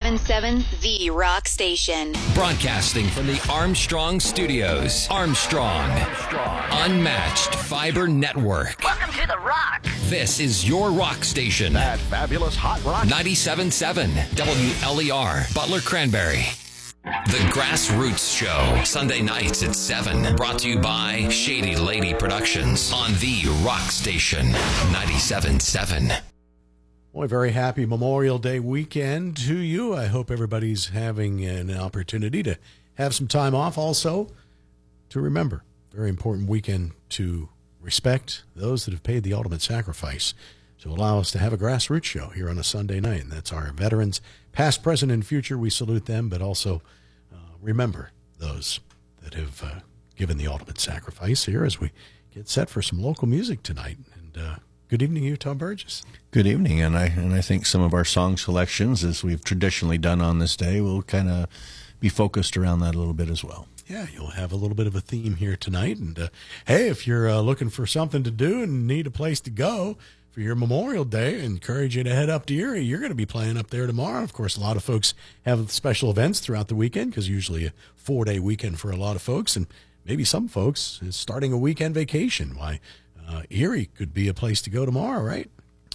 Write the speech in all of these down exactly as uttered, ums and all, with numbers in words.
ninety-seven point seven The Rock Station. Broadcasting from the Armstrong Studios. Armstrong. Unmatched Fiber Network. Welcome to The Rock. This is your rock station. That fabulous hot rock. ninety-seven point seven W L E R, Butler Cranberry. The Grassroots Show, Sunday nights at seven. Brought to you by Shady Lady Productions on The Rock Station, ninety-seven point seven. Boy, very happy Memorial Day weekend to you. I hope everybody's having an opportunity to have some time off. Also, to remember, very important weekend to respect those that have paid the ultimate sacrifice to allow us to have a Grassroots Show here on a Sunday night. And that's our veterans, past, present, and future. We salute them, but also uh, remember those that have uh, given the ultimate sacrifice here as we get set for some local music tonight. And uh, good evening, you, Tom Burgess. Good evening, and I and I think some of our song selections, as we've traditionally done on this day, will kind of be focused around that a little bit as well. Yeah, you'll have a little bit of a theme here tonight. And, uh, hey, if you're uh, looking for something to do and need a place to go for your Memorial Day, I encourage you to head up to Erie. You're going to be playing up there tomorrow. Of course, a lot of folks have special events throughout the weekend because usually a four-day weekend for a lot of folks, and maybe some folks is starting a weekend vacation. Why, uh, Erie could be a place to go tomorrow, right?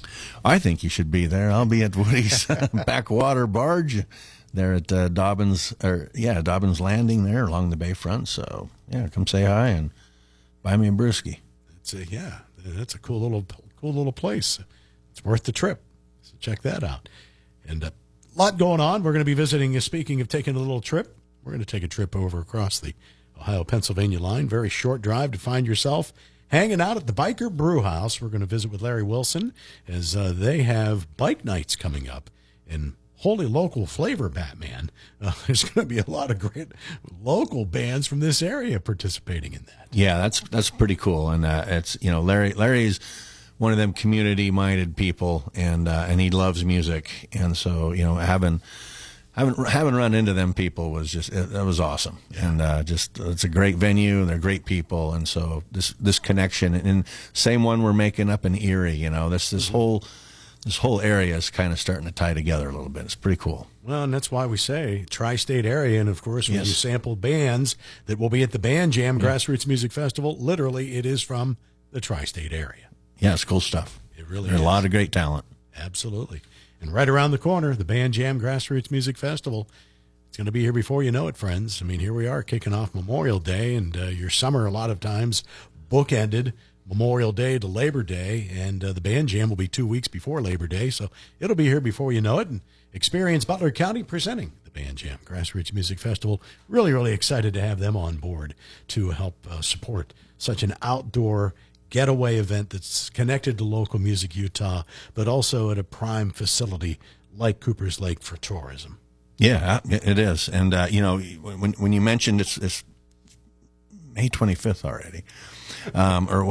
I think you should be there. I'll be at Woody's Backwater Barge there at uh, Dobbins, or yeah, Dobbins Landing there along the bayfront. So yeah, come say hi and buy me a brewski. It's a, yeah, that's a cool little cool little place. It's worth the trip. So check that out. And a lot going on. We're going to be visiting. Uh, speaking of taking a little trip, we're going to take a trip over across the Ohio-Pennsylvania line. Very short drive to find yourself hanging out at the Biker Brew House. We're going to visit with Larry Wilson as uh, they have bike nights coming up. And holy local flavor, Batman. Uh, there's going to be a lot of great local bands from this area participating in that. Yeah, that's that's pretty cool. And uh, it's, you know, Larry Larry's one of them community-minded people, and uh, and he loves music. And so, you know, having having having run into them people was just it, that was awesome. Yeah. And uh, just it's a great venue. They're great people, and so this this connection and same one we're making up in Erie. You know, this this mm-hmm. whole. This whole area is kind of starting to tie together a little bit. It's pretty cool. Well, and that's why we say tri-state area. And, of course, when yes. you sample bands that will be at the Band Jam yeah. Grassroots Music Festival, literally it is from the tri-state area. Yeah, it's cool stuff. It really There's is. a lot of great talent. Absolutely. And right around the corner, the Band Jam Grassroots Music Festival. It's going to be here before you know it, friends. I mean, here we are kicking off Memorial Day, and uh, your summer a lot of times bookended Memorial Day to Labor Day, and uh, the Band Jam will be two weeks before Labor Day, so it'll be here before you know it. And Experience Butler County presenting the Band Jam Grassroots Music Festival. Really, really excited to have them on board to help uh, support such an outdoor getaway event that's connected to local music Utah, but also at a prime facility like Cooper's Lake for tourism. Yeah, it is. And, uh, you know, when when you mentioned it's, it's May twenty-fifth already, um, or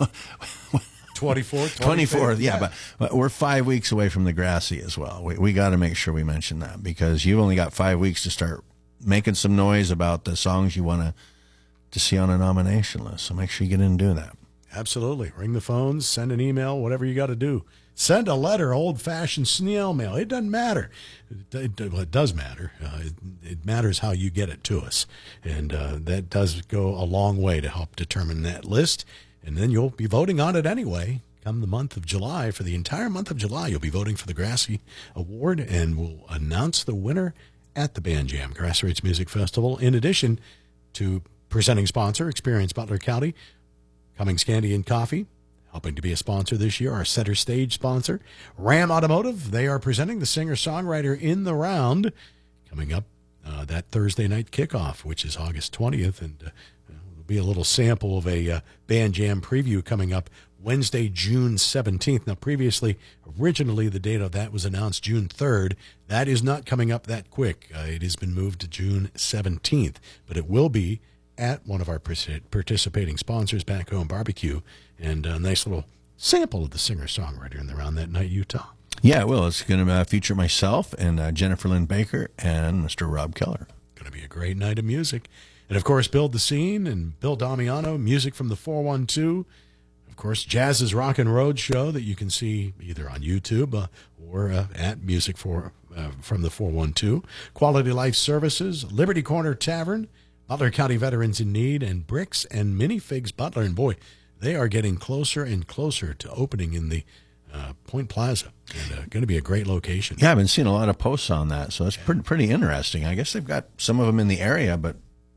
twenty-fourth, twenty-fourth, yeah, yeah. But, but we're five weeks away from the Grassy as well. We we got to make sure we mention that because you've only got five weeks to start making some noise about the songs you want to to see on a nomination list. So make sure you get in and do that. Absolutely. Ring the phones, send an email, whatever you got to do. Send a letter, old-fashioned snail mail. It doesn't matter. It, it, well, it does matter. Uh, it, it matters how you get it to us. And uh, that does go a long way to help determine that list. And then you'll be voting on it anyway. Come the month of July, for the entire month of July, you'll be voting for the Grassy Award, and we'll announce the winner at the Band Jam Grassroots Music Festival, in addition to presenting sponsor, Experience Butler County, Cummings Candy and Coffee, helping to be a sponsor this year, our center stage sponsor, Ram Automotive. They are presenting the singer-songwriter in the round coming up uh, that Thursday night kickoff, which is August twentieth. And uh, there'll be a little sample of a uh, Band Jam preview coming up Wednesday, June seventeenth. Now, previously, originally, the date of that was announced June third. That is not coming up that quick. Uh, it has been moved to June seventeenth, but it will be at one of our participating sponsors, Back Home Barbecue, and a nice little sample of the singer-songwriter in the round that night, Utah. Yeah, well, it's going to uh, feature myself and uh, Jennifer Lynn Baker and Mister Rob Keller. Going to be a great night of music. And, of course, Build the Scene and Bill Damiano, music from the four one two. Of course, Jazz's Rock and Road show that you can see either on YouTube uh, or or uh, at Music for uh, from the four one two. Quality Life Services, Liberty Corner Tavern, Butler County Veterans in Need, and Bricks and Minifigs Butler. And boy, they are getting closer and closer to opening in the uh, Point Plaza. And uh, going to be a great location. Yeah, I've been seeing a lot of posts on that, so it's pretty pretty interesting. I guess they've got some of them in the area, but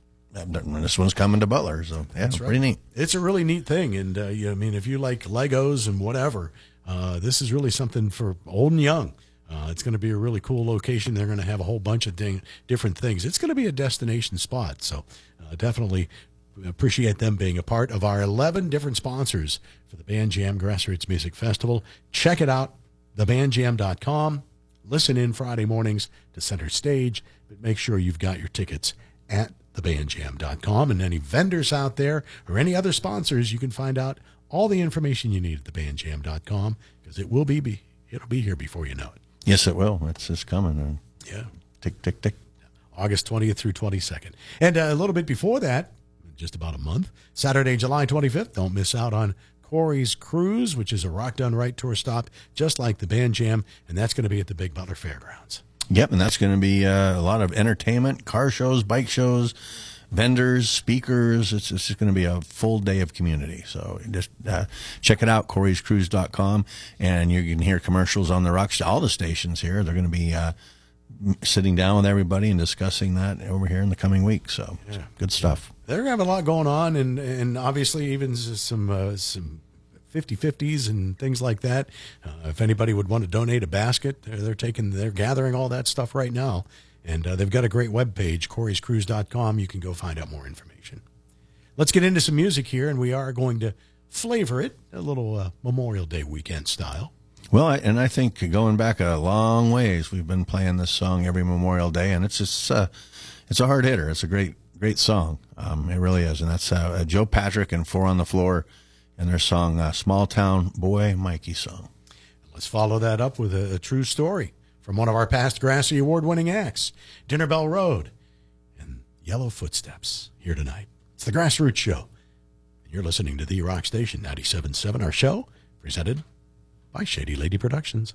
this one's coming to Butler, so yeah, That's pretty right. neat. It's a really neat thing, and uh, you, I mean, if you like Legos and whatever, uh, this is really something for old and young. Uh, it's going to be a really cool location. They're going to have a whole bunch of ding, different things. It's going to be a destination spot, so uh, definitely appreciate them being a part of our eleven different sponsors for the Band Jam Grassroots Music Festival. Check it out, the band jam dot com. Listen in Friday mornings to Center Stage, but make sure you've got your tickets at the band jam dot com. And any vendors out there or any other sponsors, you can find out all the information you need at the band jam dot com, because it will be, be it'll be here before you know it. Yes, it will. It's it's coming. Yeah. Tick, tick, tick. August twentieth through twenty-second. And uh, a little bit before that, just about a month, Saturday, July twenty-fifth, don't miss out on Corey's Cruise, which is a Rock Done Right tour stop, just like the Band Jam, and that's going to be at the Big Butler Fairgrounds. Yep, and that's going to be uh, a lot of entertainment, car shows, bike shows, vendors, speakers. It's, it's just going to be a full day of community. So just uh, check it out, corey's cruise dot com, and you can hear commercials on the rock, all the stations here. They're going to be uh, sitting down with everybody and discussing that over here in the coming week. So yeah. Good stuff. They're going to have a lot going on, and, and obviously even some uh, some fifty-fifties and things like that. Uh, if anybody would want to donate a basket, they're, they're taking, they're gathering all that stuff right now. And uh, they've got a great webpage, corey's cruise dot com. You can go find out more information. Let's get into some music here, and we are going to flavor it a little uh, Memorial Day weekend style. Well, I, and I think going back a long ways, we've been playing this song every Memorial Day, and it's just, uh, it's a hard hitter. It's a great, great song. Um, it really is. And that's uh, Joe Patrick and Four on the Floor and their song, uh, Small Town Boy Mikey Song. Let's follow that up with a, a true story from one of our past Grassy Award-winning acts, Dinner Bell Road and Yellow Footsteps, here tonight. It's the Grassroots Show. You're listening to the Rock Station ninety-seven point seven, our show, presented by Shady Lady Productions.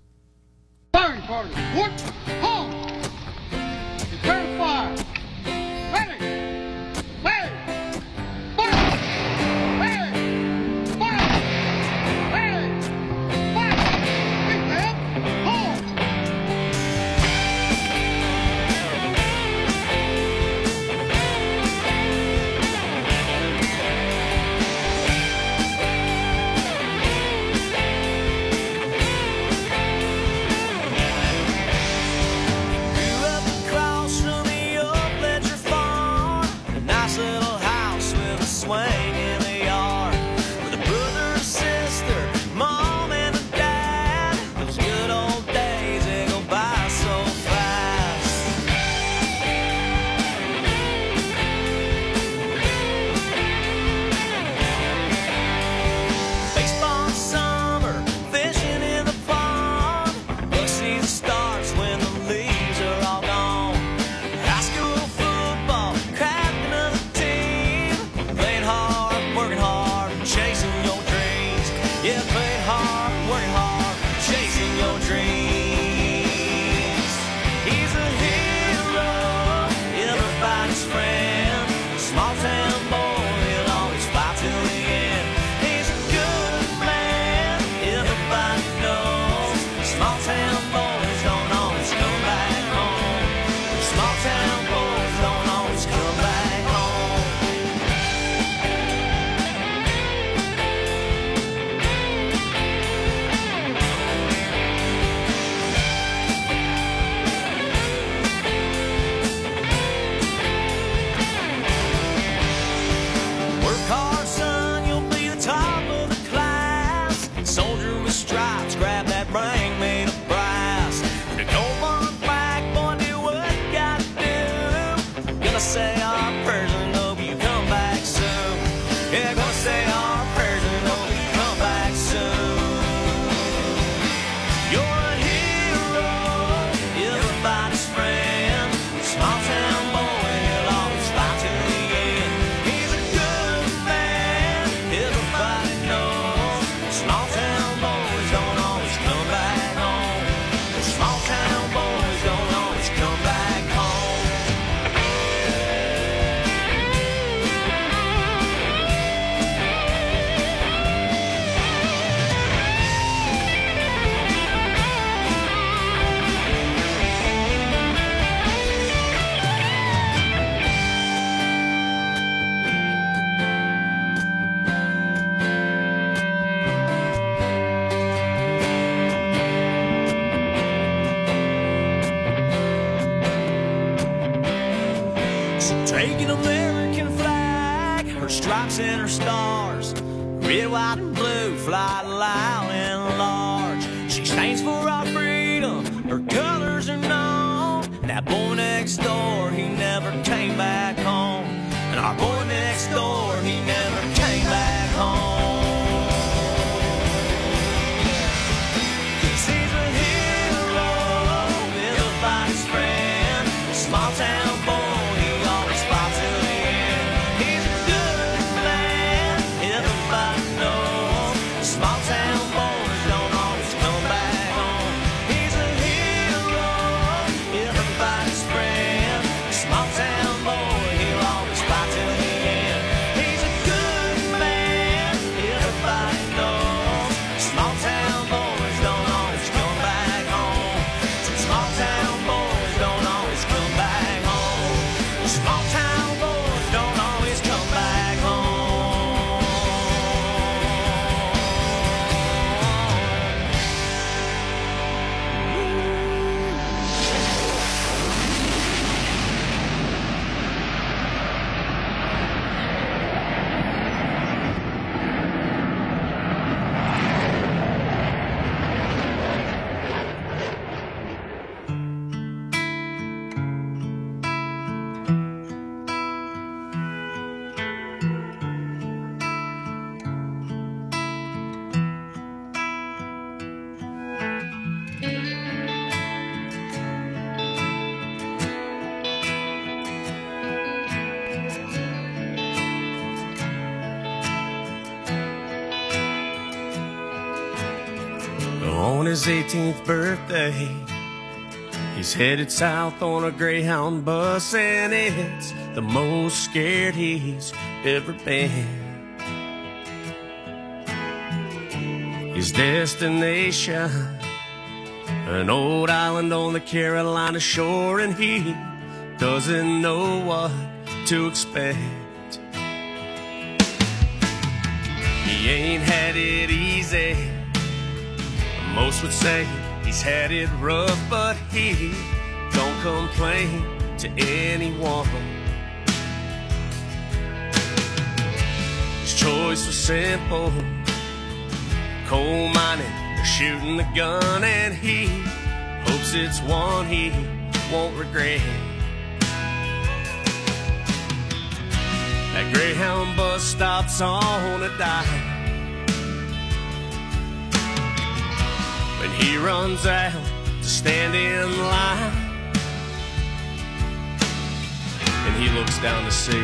Firing party, what? Halt! Prepare to fire. Ready! Ready! Fire! Ready! Fire! Ready! Fire! Keep them! Halt! She'd take an American flag, her stripes and her stars, red, white, and blue, fly loud and large. She stands for our freedom, her colors are known. That boy next door, he never came back home. And our boy next door, he never came back home. Cause he's a hero, everybody's friend, a small town boy, he always fought till the end. He's a good man, everybody knows, small town boys don't always come back home. He's a hero, everybody's friend, a small town boy, he'll always fight till the end. He's a good man, everybody knows, small town boys don't always come back home. Some small town boys don't always come back home. Small town boys don't always come back home. On his eighteenth birthday, he's headed south on a Greyhound bus, and it's the most scared he's ever been. His destination, an old island on the Carolina shore, and he doesn't know what to expect. He ain't had it easy. Most would say he's had it rough, but he don't complain to anyone. His choice was simple: coal mining or shooting the gun, and he hopes it's one he won't regret. That Greyhound bus stops on a dime. When he runs out to stand in line, and he looks down to see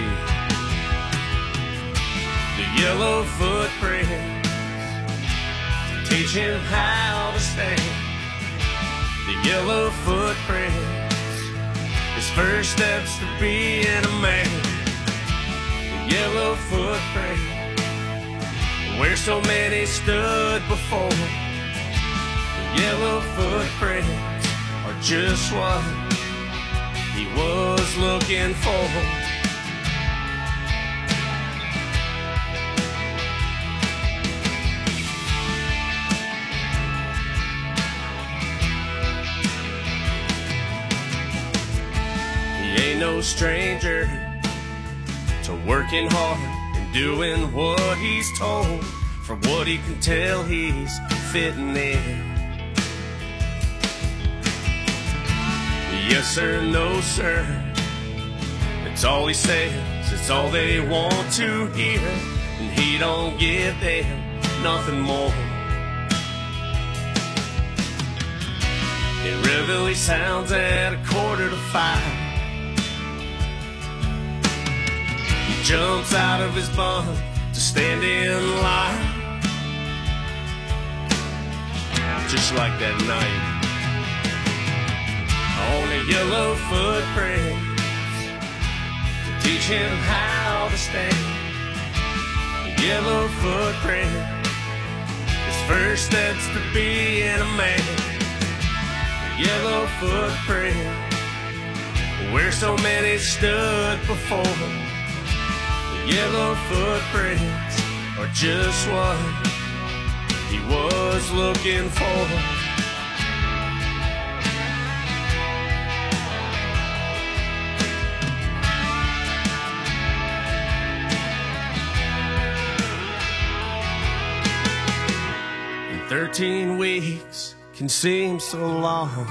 the yellow footprints teach him how to stand. The yellow footprints, his first steps to being a man. The yellow footprints, where so many stood before. Yellow footprints are just what he was looking for. He ain't no stranger to working hard and doing what he's told. From what he can tell, he's fitting in. Yes sir, no sir, it's all he says, it's all they want to hear, and he don't give them nothing more. It really sounds at a quarter to five. He jumps out of his bunk to stand in line, just like that night on the yellow footprints to teach him how to stand. The yellow footprints, his first steps to being a man. The yellow footprints, where so many stood before. The yellow footprints are just what he was looking for. Thirteen weeks can seem so long,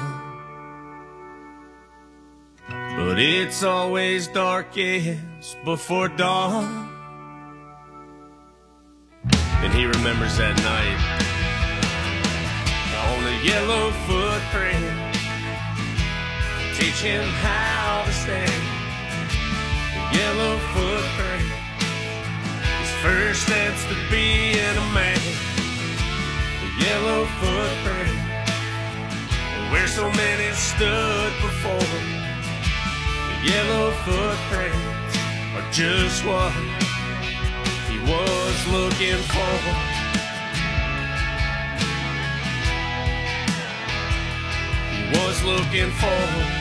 but it's always darkest before dawn. And he remembers that night on the yellow footprint, teach him how to stand. The yellow footprint, his first steps to being a man. The yellow footprint, where so many stood before. The yellow footprints are just what he was looking for. He was looking for.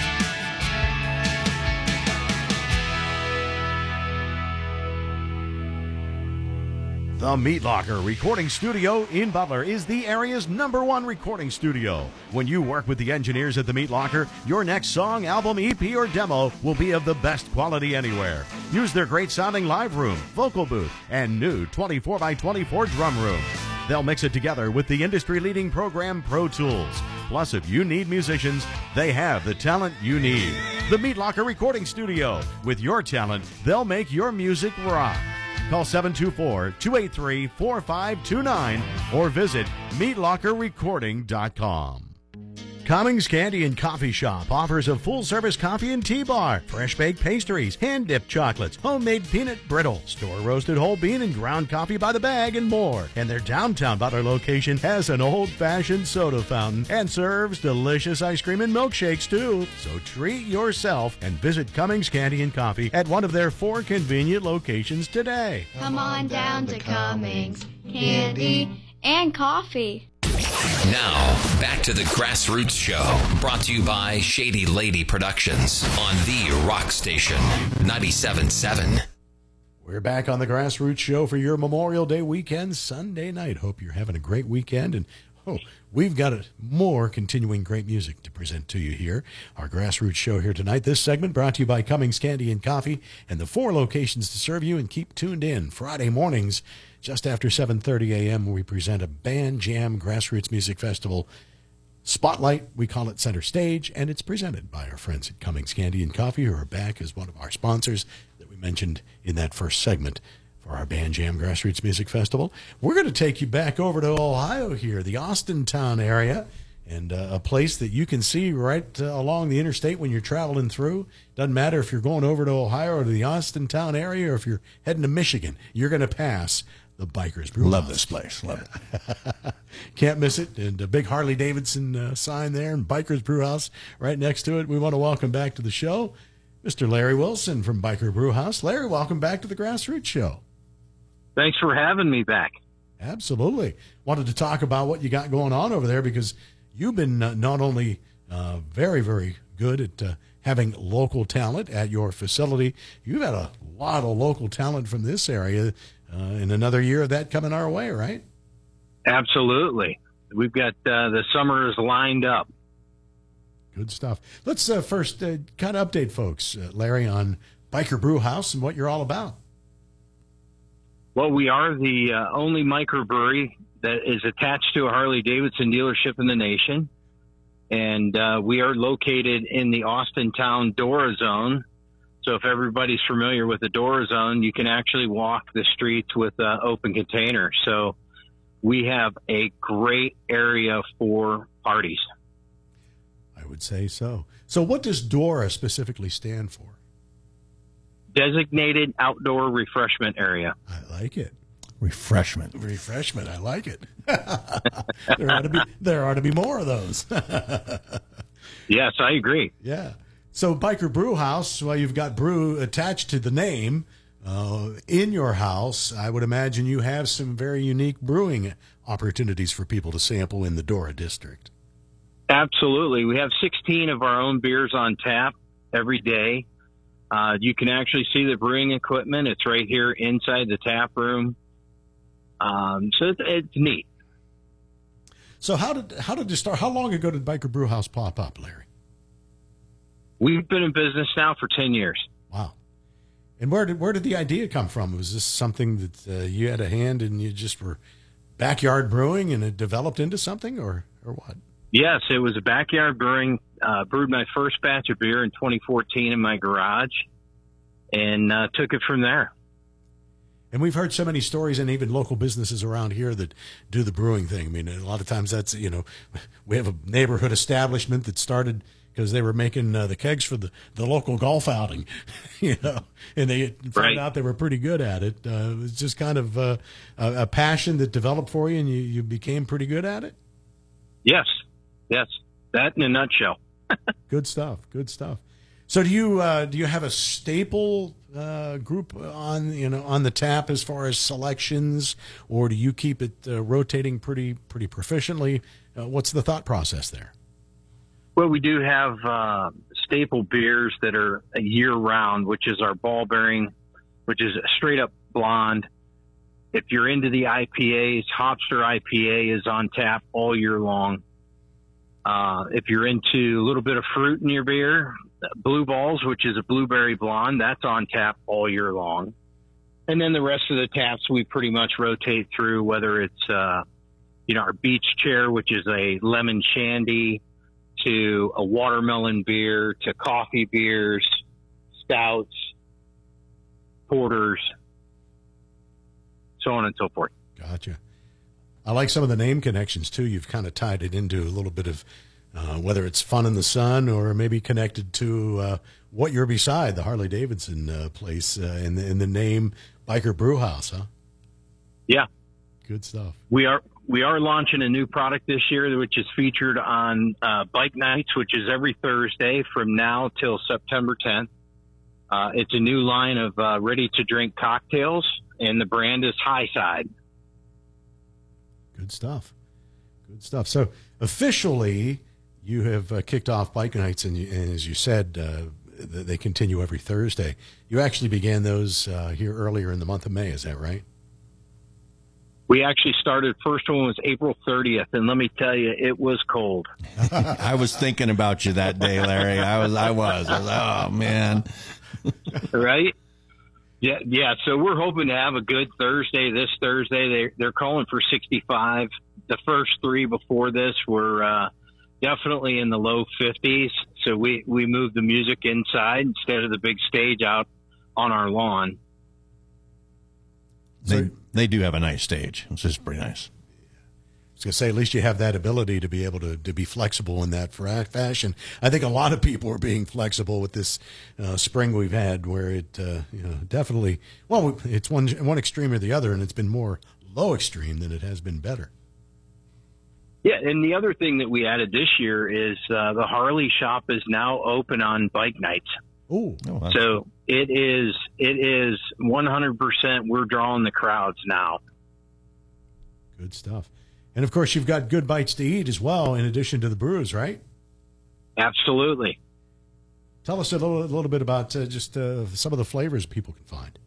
The Meat Locker Recording Studio in Butler is the area's number one recording studio. When you work with the engineers at the Meat Locker, your next song, album, E P, or demo will be of the best quality anywhere. Use their great sounding live room, vocal booth, and new twenty-four by twenty-four drum room. They'll mix it together with the industry-leading program Pro Tools. Plus, if you need musicians, they have the talent you need. The Meat Locker Recording Studio. With your talent, they'll make your music rock. Call seven two four, two eight three, four five two nine or visit meat locker recording dot com. Cummings Candy and Coffee Shop offers a full-service coffee and tea bar, fresh-baked pastries, hand-dipped chocolates, homemade peanut brittle, store-roasted whole bean and ground coffee by the bag, and more. And their downtown Butler location has an old-fashioned soda fountain and serves delicious ice cream and milkshakes, too. So treat yourself and visit Cummings Candy and Coffee at one of their four convenient locations today. Come on down to Cummings Candy and Coffee. Now, back to the Grassroots Show, brought to you by Shady Lady Productions on the Rock Station, ninety-seven point seven. We're back on the Grassroots Show for your Memorial Day weekend, Sunday night. Hope you're having a great weekend. And, oh, we've got a, more continuing great music to present to you here. Our Grassroots Show here tonight. This segment brought to you by Cummings Candy and Coffee and the four locations to serve you. And keep tuned in Friday mornings, just after seven thirty a.m., we present a Band Jam Grassroots Music Festival Spotlight. We call it Center Stage, and it's presented by our friends at Cummings Candy and Coffee, who are back as one of our sponsors that we mentioned in that first segment for our Band Jam Grassroots Music Festival. We're going to take you back over to Ohio here, the Austintown area, and uh, a place that you can see right uh, along the interstate when you're traveling through. Doesn't matter if you're going over to Ohio or to the Austintown area, or if you're heading to Michigan, you're going to pass the Bikers Brew Love House. this place. Love it. Can't miss it. And a big Harley Davidson uh, sign there, and Bikers Brew House right next to it. We want to welcome back to the show Mister Larry Wilson from Biker Brew House. Larry, welcome back to the Grassroots Show. Thanks for having me back. Absolutely. Wanted to talk about what you got going on over there, because you've been uh, not only uh, very, very good at uh, having local talent at your facility, you've had a lot of local talent from this area. Uh, in another year of that coming our way, right? Absolutely. We've got uh, the summers lined up. Good stuff. Let's uh, first uh, kind of update folks, uh, Larry, on Biker Brew House and what you're all about. Well, we are the uh, only microbrewery that is attached to a Harley-Davidson dealership in the nation. And uh, we are located in the Austintown Dora Zone. So if everybody's familiar with the Dora Zone, you can actually walk the streets with uh, open container. So we have a great area for parties. I would say so. So what does DORA specifically stand for? Designated Outdoor Refreshment Area. I like it. Refreshment. Refreshment. I like it. there ought to be there ought to be more of those. Yes, I agree. Yeah. So Biker Brew House, well, you've got brew attached to the name. Uh, in your house, I would imagine you have some very unique brewing opportunities for people to sample in the Dora district. Absolutely. We have sixteen of our own beers on tap every day. Uh, you can actually see the brewing equipment. It's right here inside the tap room. Um, so it's, it's neat. So how did how did you start? How long ago did Biker Brew House pop up, Larry? We've been in business now for ten years. Wow. And where did where did the idea come from? Was this something that uh, you had a hand and you just were backyard brewing and it developed into something, or or what? Yes, it was a backyard brewing. Uh, brewed my first batch of beer in twenty fourteen in my garage, and uh, took it from there. And we've heard so many stories, and even local businesses around here that do the brewing thing. I mean, a lot of times that's, you know, we have a neighborhood establishment that started because they were making uh, the kegs for the, the local golf outing, you know, and they found Right. out they were pretty good at it. Uh, it was just kind of uh, a, a passion that developed for you, and you, you became pretty good at it. Yes, yes, that in a nutshell. Good stuff. Good stuff. So do you uh, do you have a staple uh, group on you know on the tap as far as selections, or do you keep it uh, rotating pretty pretty proficiently? Uh, what's the thought process there? Well, we do have uh, staple beers that are year round, which is our ball bearing, which is a straight up blonde. If you're into the I P As, Hopster I P A is on tap all year long. Uh, if you're into a little bit of fruit in your beer, Blue Balls, which is a blueberry blonde, that's on tap all year long. And then the rest of the taps we pretty much rotate through, whether it's, uh, you know, our Beach Chair, which is a lemon shandy, to a watermelon beer, to coffee beers, stouts, porters, so on and so forth. Gotcha. I like some of the name connections too. You've kind of tied it into a little bit of uh, whether it's Fun in the Sun or maybe connected to uh, what you're beside, the Harley Davidson uh, place, uh, in, the, in the name Biker Brew House, huh? Yeah. Good stuff. We are we are launching a new product this year, which is featured on uh, Bike Nights, which is every Thursday from now till September tenth. Uh, it's a new line of uh, ready-to-drink cocktails, and the brand is High Side. Good stuff. Good stuff. So officially, you have uh, kicked off Bike Nights, and, you, and as you said, uh, th- they continue every Thursday. You actually began those uh, here earlier in the month of May. Is that right? We actually started, first one was April thirtieth, and let me tell you, it was cold. I was thinking about you that day, Larry. I was, I was. I was oh, man. Right? Yeah, yeah. So we're hoping to have a good Thursday. This Thursday, they they're calling for sixty-five. The first three before this were uh, definitely in the low fifties. So we we moved the music inside instead of the big stage out on our lawn. They, they do have a nice stage. It's just pretty nice. I was going to say, at least you have that ability to be able to, to be flexible in that fra- fashion. I think a lot of people are being flexible with this uh, spring we've had, where it, uh, you know, definitely, well, it's one one extreme or the other, and it's been more low extreme than it has been better. Yeah, and the other thing that we added this year is uh, the Harley shop is now open on Bike Nights. Ooh. Oh, wow. So it is it is one hundred percent. We're drawing the crowds now. Good stuff. And, of course, you've got good bites to eat as well, in addition to the brews, right? Absolutely. Tell us a little, a little bit about uh, just uh, some of the flavors people can find.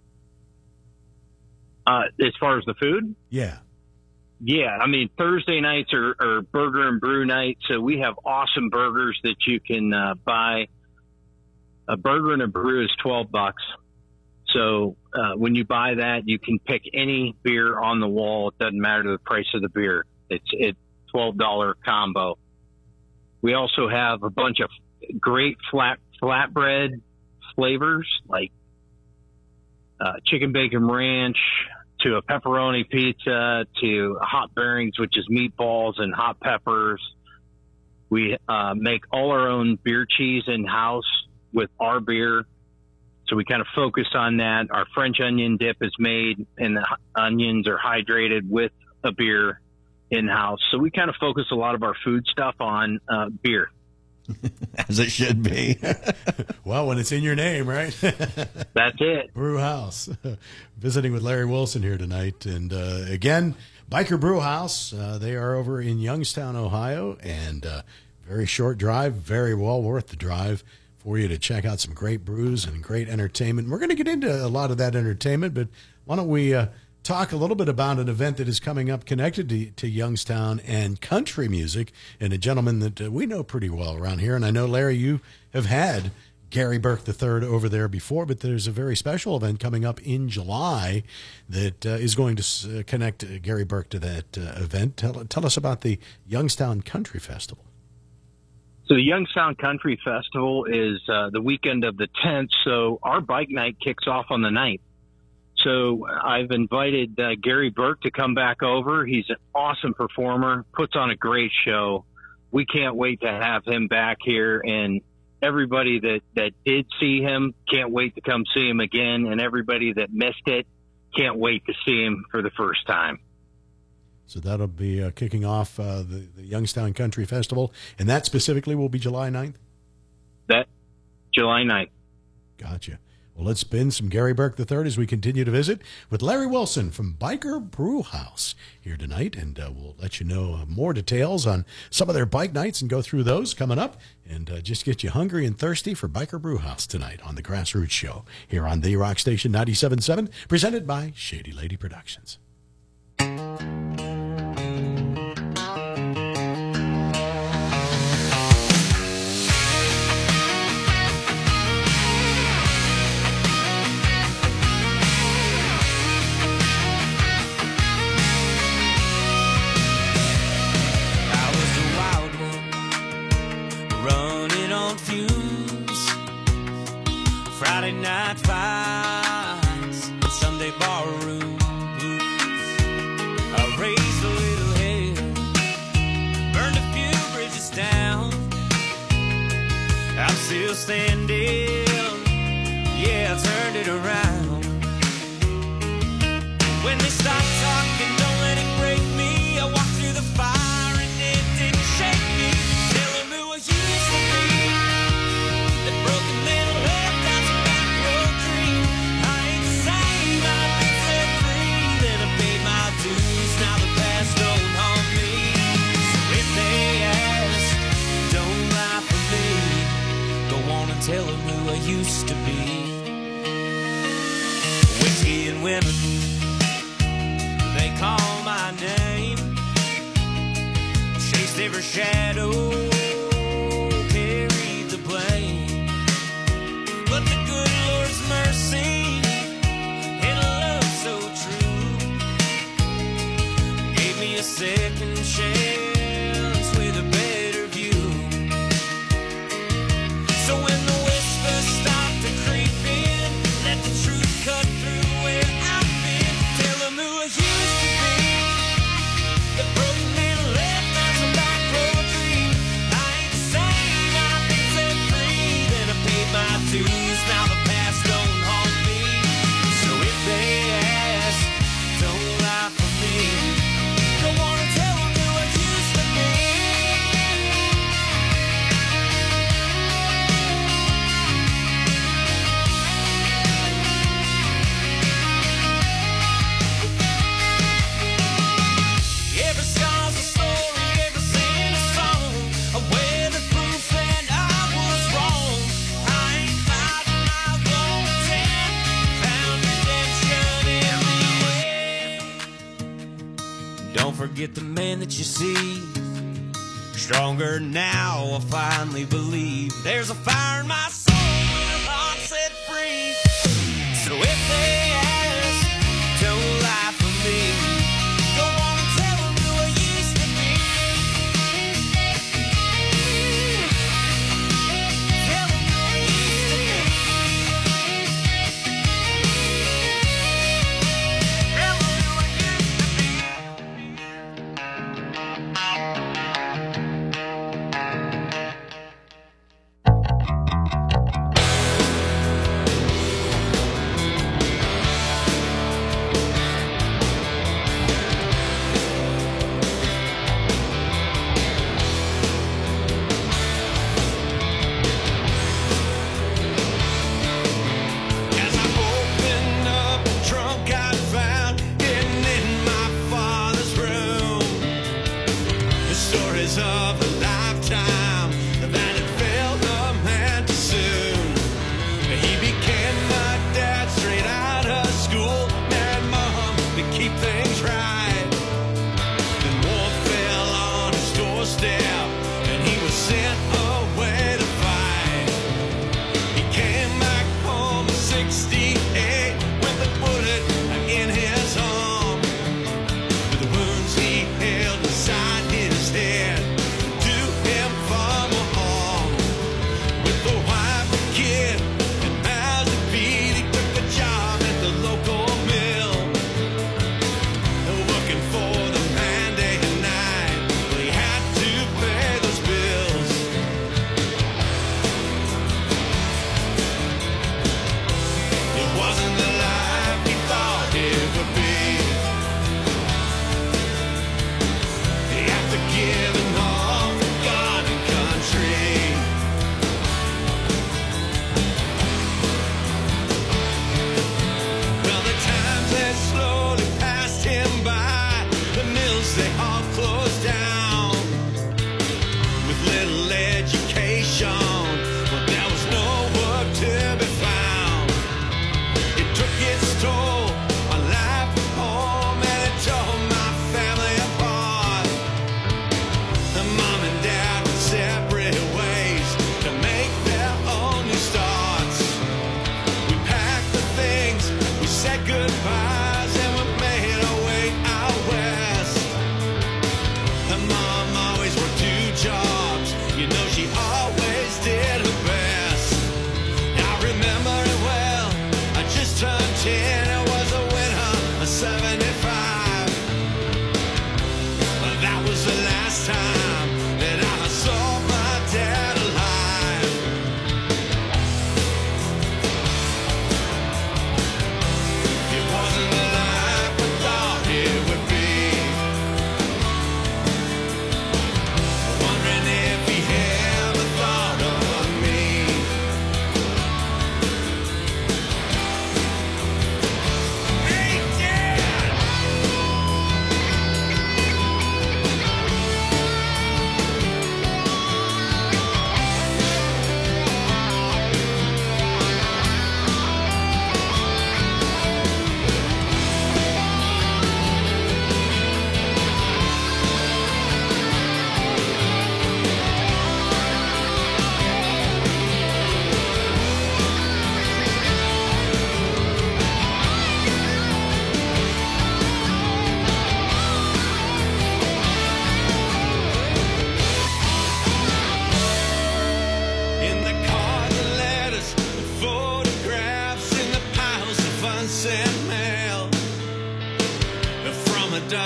Uh, as far as the food? Yeah. Yeah, I mean, Thursday nights are, are burger and brew nights, so we have awesome burgers that you can uh, buy. A burger and a brew is twelve bucks. So uh, when you buy that, you can pick any beer on the wall. It doesn't matter the price of the beer. It's it's twelve dollar combo. We also have a bunch of great flat flatbread flavors, like uh, chicken bacon ranch, to a pepperoni pizza, to hot bearings, which is meatballs and hot peppers. We uh, make all our own beer cheese in-house with our beer. So we kind of focus on that. Our French onion dip is made, and the onions are hydrated with a beer in-house. So we kind of focus a lot of our food stuff on uh, beer. As it should be. Well, when it's in your name, right? That's it. Brew House. Visiting with Larry Wilson here tonight. And uh, again, Biker Brew House. Uh, they are over in Youngstown, Ohio. And uh, very short drive, very well worth the drive for you to check out some great brews and great entertainment. We're going to get into a lot of that entertainment, but why don't we uh, talk a little bit about an event that is coming up connected to, to Youngstown and country music, and a gentleman that uh, we know pretty well around here. And I know, Larry, you have had Gary Burke the third over there before, but there's a very special event coming up in July that uh, is going to uh, connect uh, Gary Burke to that uh, event. Tell, tell us about the Youngstown Country Festival. So the Youngstown Country Festival is uh, the weekend of the tenth, so our bike night kicks off on the ninth. So I've invited uh, Gary Burke to come back over. He's an awesome performer, puts on a great show. We can't wait to have him back here, and everybody that, that did see him can't wait to come see him again, and everybody that missed it can't wait to see him for the first time. So that'll be uh, kicking off uh, the, the Youngstown Country Festival, and that specifically will be July ninth? That July ninth. Gotcha. Well, let's spin some Gary Burke the third as we continue to visit with Larry Wilson from Biker Brew House here tonight, and uh, we'll let you know uh, more details on some of their bike nights and go through those coming up, and uh, just get you hungry and thirsty for Biker Brew House tonight on the Grassroots Show here on the Rock Station ninety-seven point seven, presented by Shady Lady Productions. Friday night fights and Sunday bar rooms. I raised a little hell, burned a few bridges down. I'm still standing, yeah, I turned it around. When they stop talking, don't let it break me. I walked through the fire and it didn't shake me. Tell them who I used to be, that broken little head that's a back road dream. I ain't the same, I've been set free. Then I paid my dues, now the past don't haunt me. So if they ask, don't lie for me. Go on and tell them who I used to be. Whiskey and women, they call my name. Chased every shadow, carried the blame. But the good Lord's mercy and a love so true gave me a second chance with a better view. So when the whispers start to creep in, let the truth cut through where I've been. Tell them who I used to be, the broken little left that's a back road dream. I ain't the same, I've been set free. Then I paid my dues, now the past don't haunt me. So if they ask, don't lie for me. Go on and tell them who I used to be. Every scar's a story, every sin a song. A weatherproof and I was wrong. I ain't fighting, I'll go ten. Found redemption in the end. Don't forget the man that you see. Stronger now, I finally believe. There's a fire in my soul and a heart set free. So if they ask, don't lie for me. Go on and tell them who I used to be. Tell them who I used to be. Tell them who I used to be.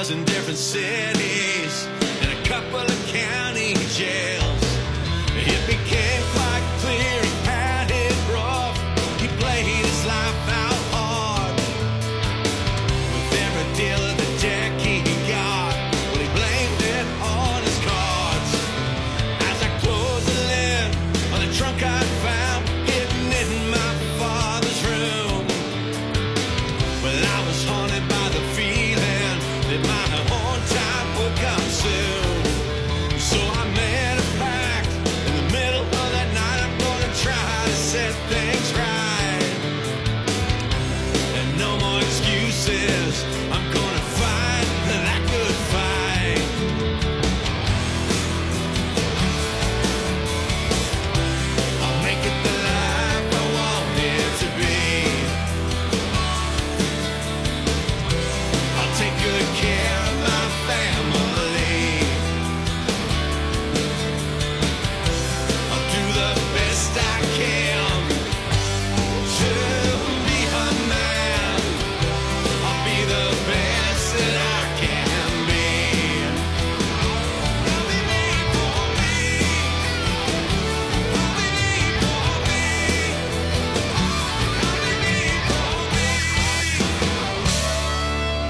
bars in different cities and a couple of county jails. It became quite clear he had it rough. He played his life out hard. With every deal of the deck he got, well, he blamed it on his cards. As I closed the lid on the trunk I found hidden in my father's room, well, I was haunted by the feeling that my own time would come soon. So I made a pact in the middle of that night. I'm gonna try to set things right, and no more excuses. I'm gonna fight that good fight. I'll make it the life I want it to be. I'll take good care of my family. I'll do the best I can to be a man. I'll be the best that I can be. I'll be made for me. I'll be made for me. I'll be made for me.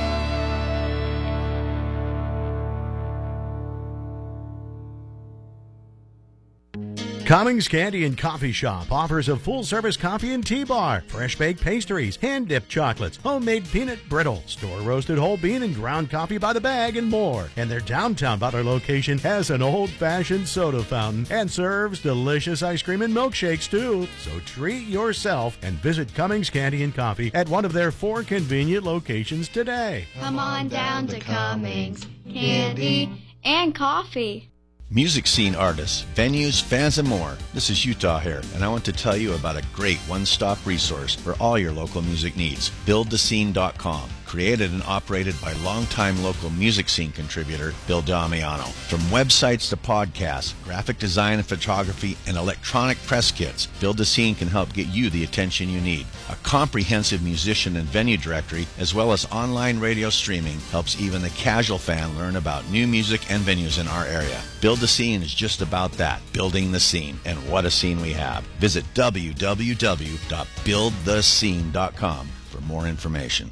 Cummings Candy and Coffee Shop offers a full-service coffee and tea bar, fresh-baked pastries, hand-dipped chocolates, homemade peanut brittle, store-roasted whole bean and ground coffee by the bag, and more. And their downtown Butler location has an old-fashioned soda fountain and serves delicious ice cream and milkshakes, too. So treat yourself and visit Cummings Candy and Coffee at one of their four convenient locations today. Come on down to Cummings, candy and coffee. Music scene artists, venues, fans, and more. This is Utah here, and I want to tell you about a great one-stop resource for all your local music needs. build the scene dot com. Created and operated by longtime local music scene contributor Bill Damiano. From websites to podcasts, graphic design and photography, and electronic press kits, Build the Scene can help get you the attention you need. A comprehensive musician and venue directory, as well as online radio streaming, helps even the casual fan learn about new music and venues in our area. Build the Scene is just about that, building the scene, and what a scene we have. Visit w w w dot build the scene dot com for more information.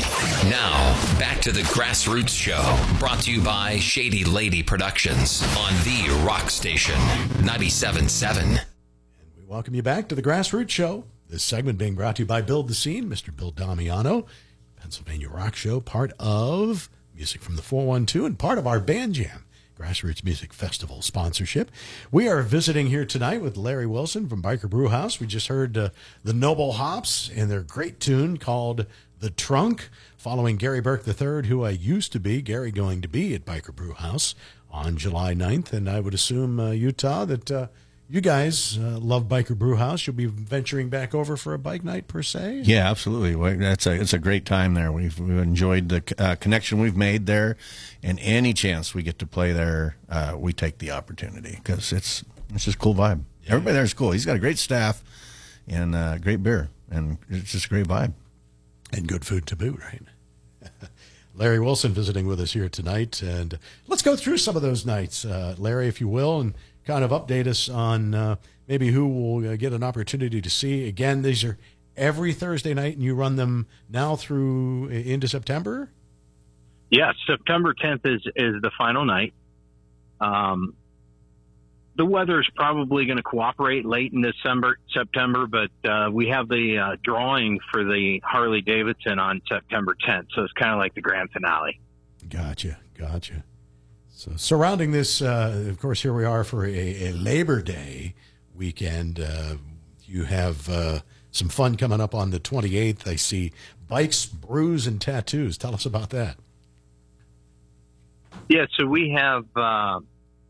Now, back to the Grassroots Show, brought to you by Shady Lady Productions on the Rock Station, ninety-seven point seven. We welcome you back to the Grassroots Show. This segment being brought to you by Build the Scene, Mister Bill Damiano, Pennsylvania Rock Show, part of Music from the four one two and part of our Band Jam Grassroots Music Festival sponsorship. We are visiting here tonight with Larry Wilson from Biker Brew House. We just heard uh, the Noble Hops and their great tune called The Trunk, following Gary Burke the third, who I used to be, Gary going to be at Biker Brew House on July ninth. And I would assume, uh, Utah, that uh, you guys uh, love Biker Brew House. You'll be venturing back over for a bike night, per se? Yeah, absolutely. Well, That's a, it's a great time there. We've, we've enjoyed the uh, connection we've made there, and any chance we get to play there, uh, we take the opportunity because it's, it's just a cool vibe. Yeah. Everybody there is cool. He's got a great staff and uh, great beer, and it's just a great vibe. And good food to boot, right? Larry Wilson visiting with us here tonight. And let's go through some of those nights, uh, Larry, if you will, and kind of update us on uh, maybe who will uh, get an opportunity to see. Again, these are every Thursday night, and you run them now through into September? Yeah, September tenth is, is the final night. Um, the weather is probably going to cooperate late in December, September, but uh, we have the uh, drawing for the Harley Davidson on September tenth, so it's kind of like the grand finale. Gotcha, gotcha. So surrounding this, uh, of course, here we are for a, a Labor Day weekend. Uh, you have uh, some fun coming up on the twenty-eighth. I see bikes, brews, and tattoos. Tell us about that. Yeah, so we have uh,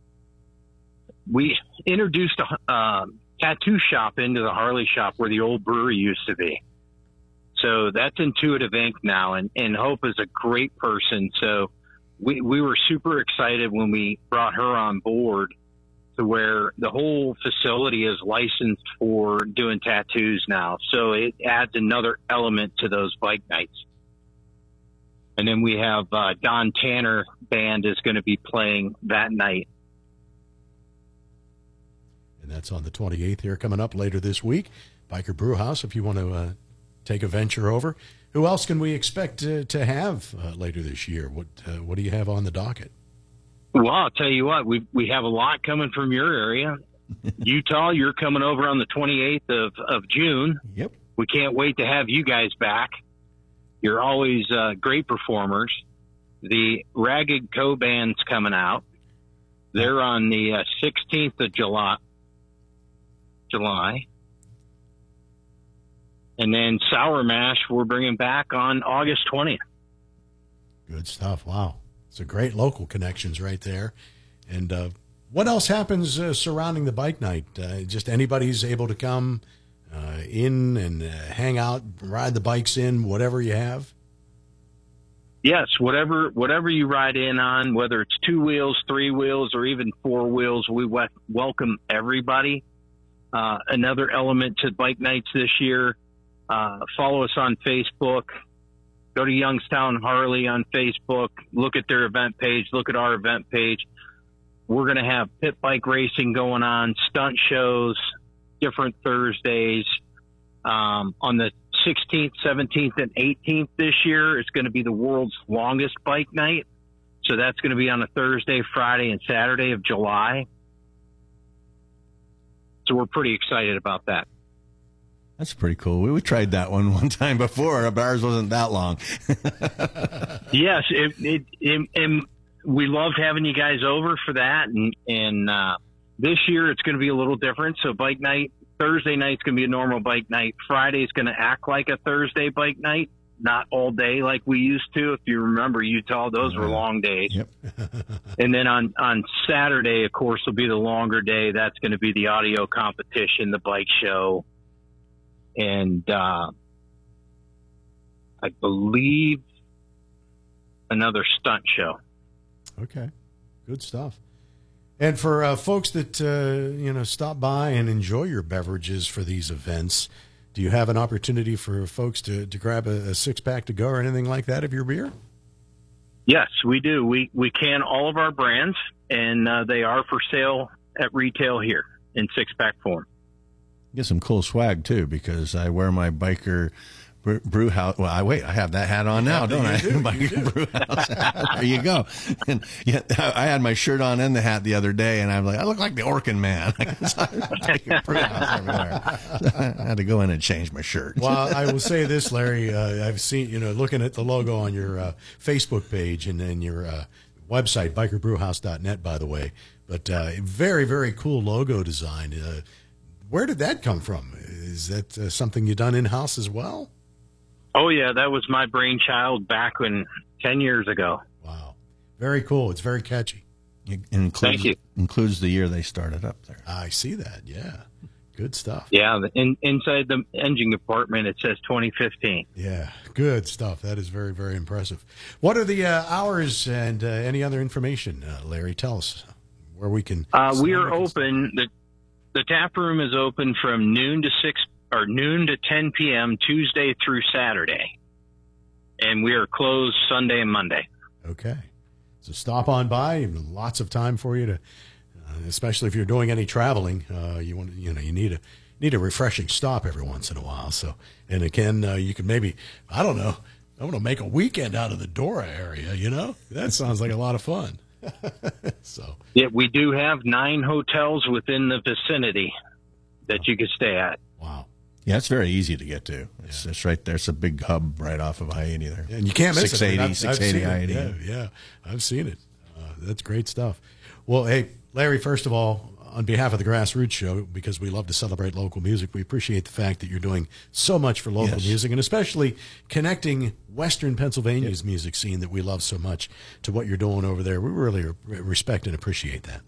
we introduced a uh, tattoo shop into the Harley shop where the old brewery used to be. So that's Intuitive Ink now, and, and Hope is a great person. So we, we were super excited when we brought her on board to where the whole facility is licensed for doing tattoos now. So it adds another element to those bike nights. And then we have uh, Don Tanner Band is going to be playing that night. And that's on the twenty-eighth here, coming up later this week. Biker Brewhouse, if you want to uh, take a venture over. Who else can we expect uh, to have uh, later this year? What uh, what do you have on the docket? Well, I'll tell you what, we we have a lot coming from your area. Utah, you're coming over on the twenty-eighth of, of June. Yep. We can't wait to have you guys back. You're always uh, great performers. The Ragged Co Band's coming out. They're on the uh, sixteenth of July. July. And then Sour Mash, we're bringing back on August twentieth. Good stuff. Wow. It's a great local connections right there. And uh, what else happens uh, surrounding the bike night? Uh, just anybody's able to come uh, in and uh, hang out, ride the bikes in, whatever you have? Yes, whatever whatever you ride in on, whether it's two wheels, three wheels, or even four wheels, we we- welcome everybody. Uh, another element to bike nights this year, uh, follow us on Facebook. Go to Youngstown Harley on Facebook. Look at their event page. Look at our event page. We're going to have pit bike racing going on, stunt shows, different Thursdays. Um, on the sixteenth, seventeenth, and eighteenth this year, it's going to be the world's longest bike night. So that's going to be on a Thursday, Friday, and Saturday of July. So we're pretty excited about that. That's pretty cool. We, we tried that one one time before, but ours wasn't that long. Yes, it, it, it, and we loved having you guys over for that. And, and uh, this year it's going to be a little different. So bike night, Thursday night's going to be a normal bike night. Friday's going to act like a Thursday bike night, not all day like we used to. If you remember Utah, those were long days. Yep. And then on, on Saturday, of course, will be the longer day. That's going to be the audio competition, the bike show. And uh, I believe another stunt show. Okay, good stuff. And for uh, folks that uh, you know stop by and enjoy your beverages for these events, do you have an opportunity for folks to, to grab a, a six pack to go or anything like that of your beer? Yes, we do. We we can all of our brands, and uh, they are for sale at retail here in six pack form. Get some cool swag too, because I wear my biker brew, brew house. Well, I wait. I have that hat on now, don't I? do, Biker brew house hat. There you go. And yeah, I had my shirt on and the hat the other day, and I'm like, I look like the Orkin man. Biker brew house everywhere. So I had to go in and change my shirt. Well, I will say this, Larry. Uh, I've seen you know looking at the logo on your uh, Facebook page and then your uh, website, biker brew house dot net, by the way. But uh, very very cool logo design. Uh, Where did that come from? Is that uh, something you done in-house as well? Oh, yeah, that was my brainchild back when ten years ago. Wow. Very cool. It's very catchy. It includes, Thank you. Includes the year they started up there. I see that, yeah. Good stuff. Yeah, the, in, inside the engine compartment, it says twenty fifteen. Yeah, good stuff. That is very, very impressive. What are the uh, hours and uh, any other information, uh, Larry? Tell us where we can... Uh, we are open... The, The tap room is open from noon to six or noon to ten p.m. Tuesday through Saturday, and we are closed Sunday and Monday. Okay, so stop on by. Lots of time for you to, uh, especially if you're doing any traveling. Uh, you want you know you need a need a refreshing stop every once in a while. So and again, uh, you can maybe I don't know. I want to make a weekend out of the Dora area. You know that sounds like a lot of fun. So yeah, we do have nine hotels within the vicinity that you could stay at. Wow. Yeah, it's very easy to get to. It's, yeah. it's right there. It's a big hub right off of I eighty there. And you can't miss six eighty, it. I mean, I've, six eighty I've I eighty. Yeah, yeah, I've seen it. Uh, that's great stuff. Well, hey, Larry, first of all, on behalf of the Grassroots Show, because we love to celebrate local music, we appreciate the fact that you're doing so much for local yes. music, and especially connecting Western Pennsylvania's yep. music scene that we love so much to what you're doing over there. We really respect and appreciate that.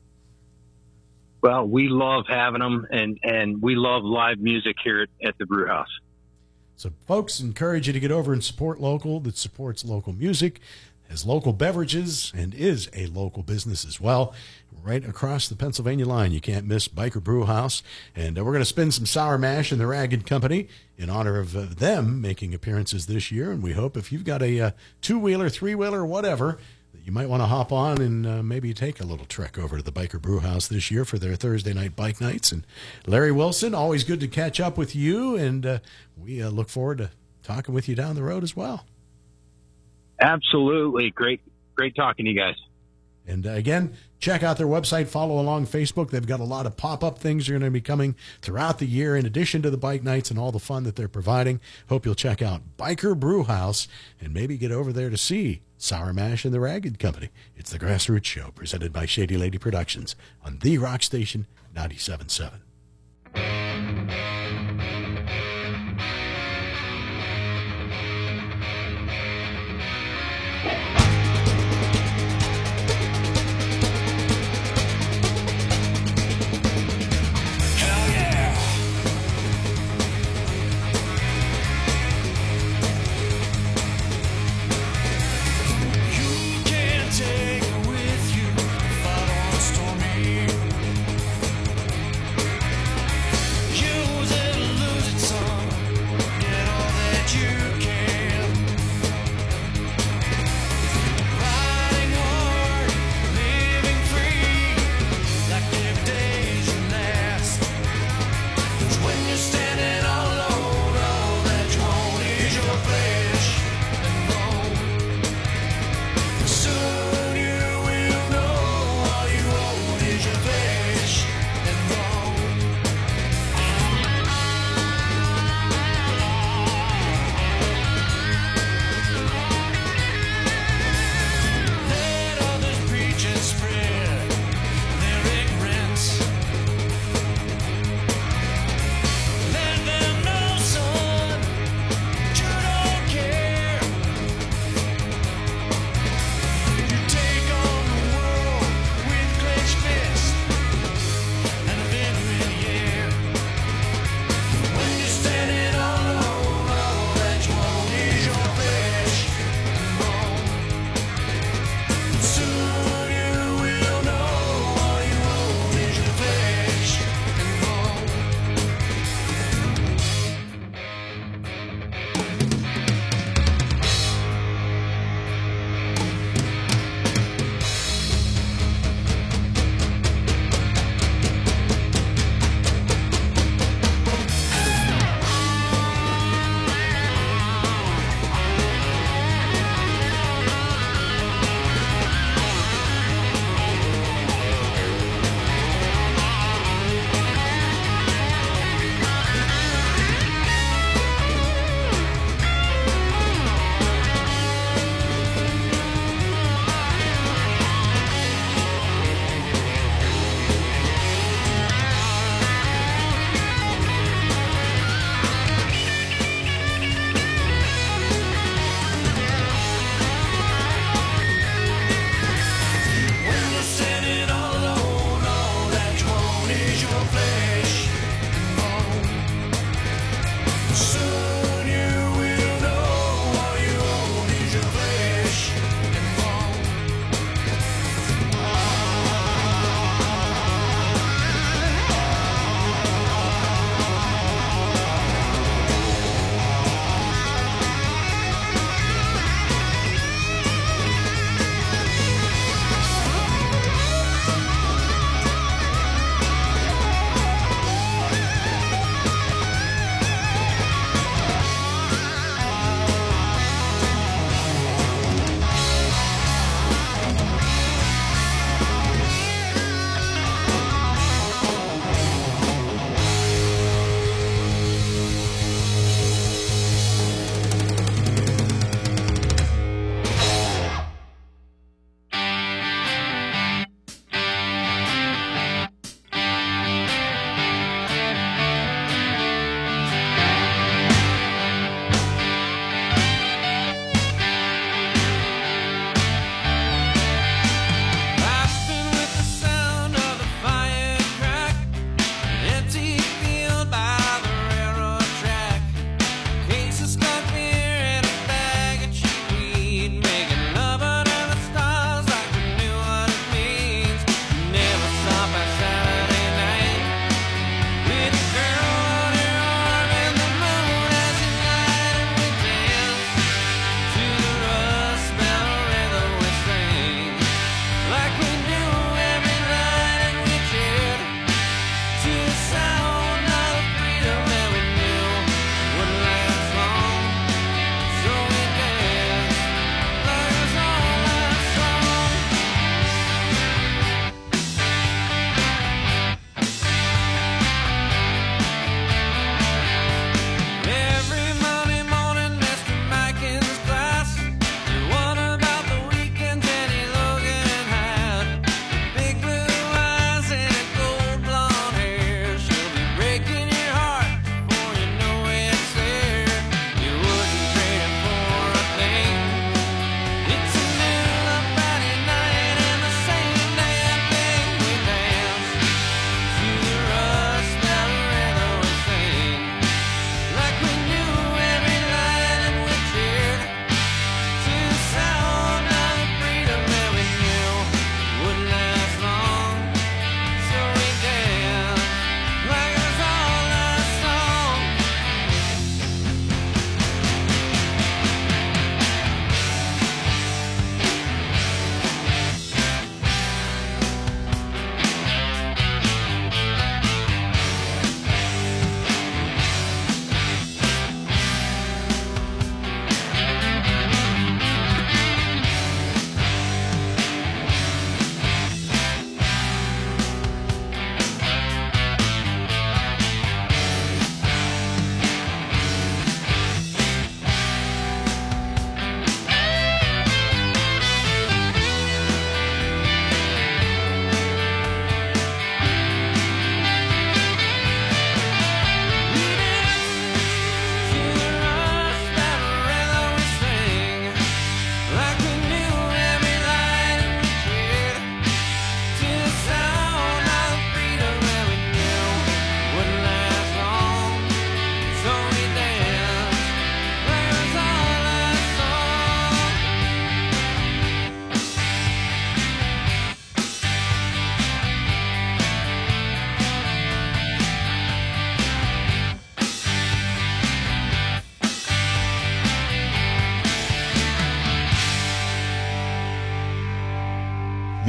Well, we love having them, and, and we love live music here at, at the Brew House. So, folks, encourage you to get over and support local that supports local music. as local beverages and is a local business as well. Right across the Pennsylvania line, you can't miss Biker Brew House. And uh, we're going to spin some Sour Mash in the Ragged Company in honor of uh, them making appearances this year. And we hope if you've got a uh, two-wheeler, three-wheeler, whatever, that you might want to hop on and uh, maybe take a little trek over to the Biker Brew House this year for their Thursday night bike nights. And Larry Wilson, always good to catch up with you. And uh, we uh, look forward to talking with you down the road as well. Absolutely. Great, great talking to you guys. And uh, again, check out their website, follow along Facebook. They've got a lot of pop-up things that are going to be coming throughout the year in addition to the bike nights and all the fun that they're providing. Hope you'll check out Biker Brew House and maybe get over there to see Sour Mash and the Ragged Company. It's the Grassroots Show presented by Shady Lady Productions on The Rock Station ninety-seven point seven.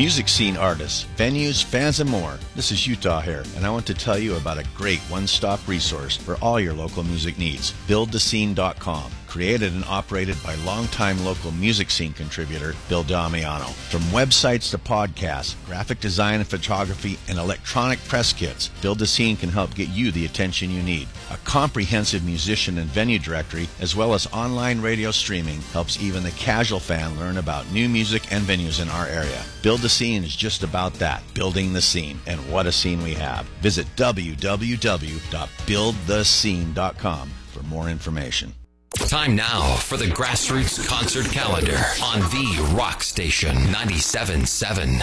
Music scene artists, venues, fans, and more. This is Utah here, and I want to tell you about a great one-stop resource for all your local music needs. build the scene dot com. Created and operated by longtime local music scene contributor Bill Damiano. From websites to podcasts, graphic design and photography, and electronic press kits, Build the Scene can help get you the attention you need. A comprehensive musician and venue directory, as well as online radio streaming, helps even the casual fan learn about new music and venues in our area. Build the Scene is just about that, building the scene. And what a scene we have. Visit w w w dot build the scene dot com for more information. Time now for the Grassroots Concert Calendar on the Rock Station ninety-seven point seven.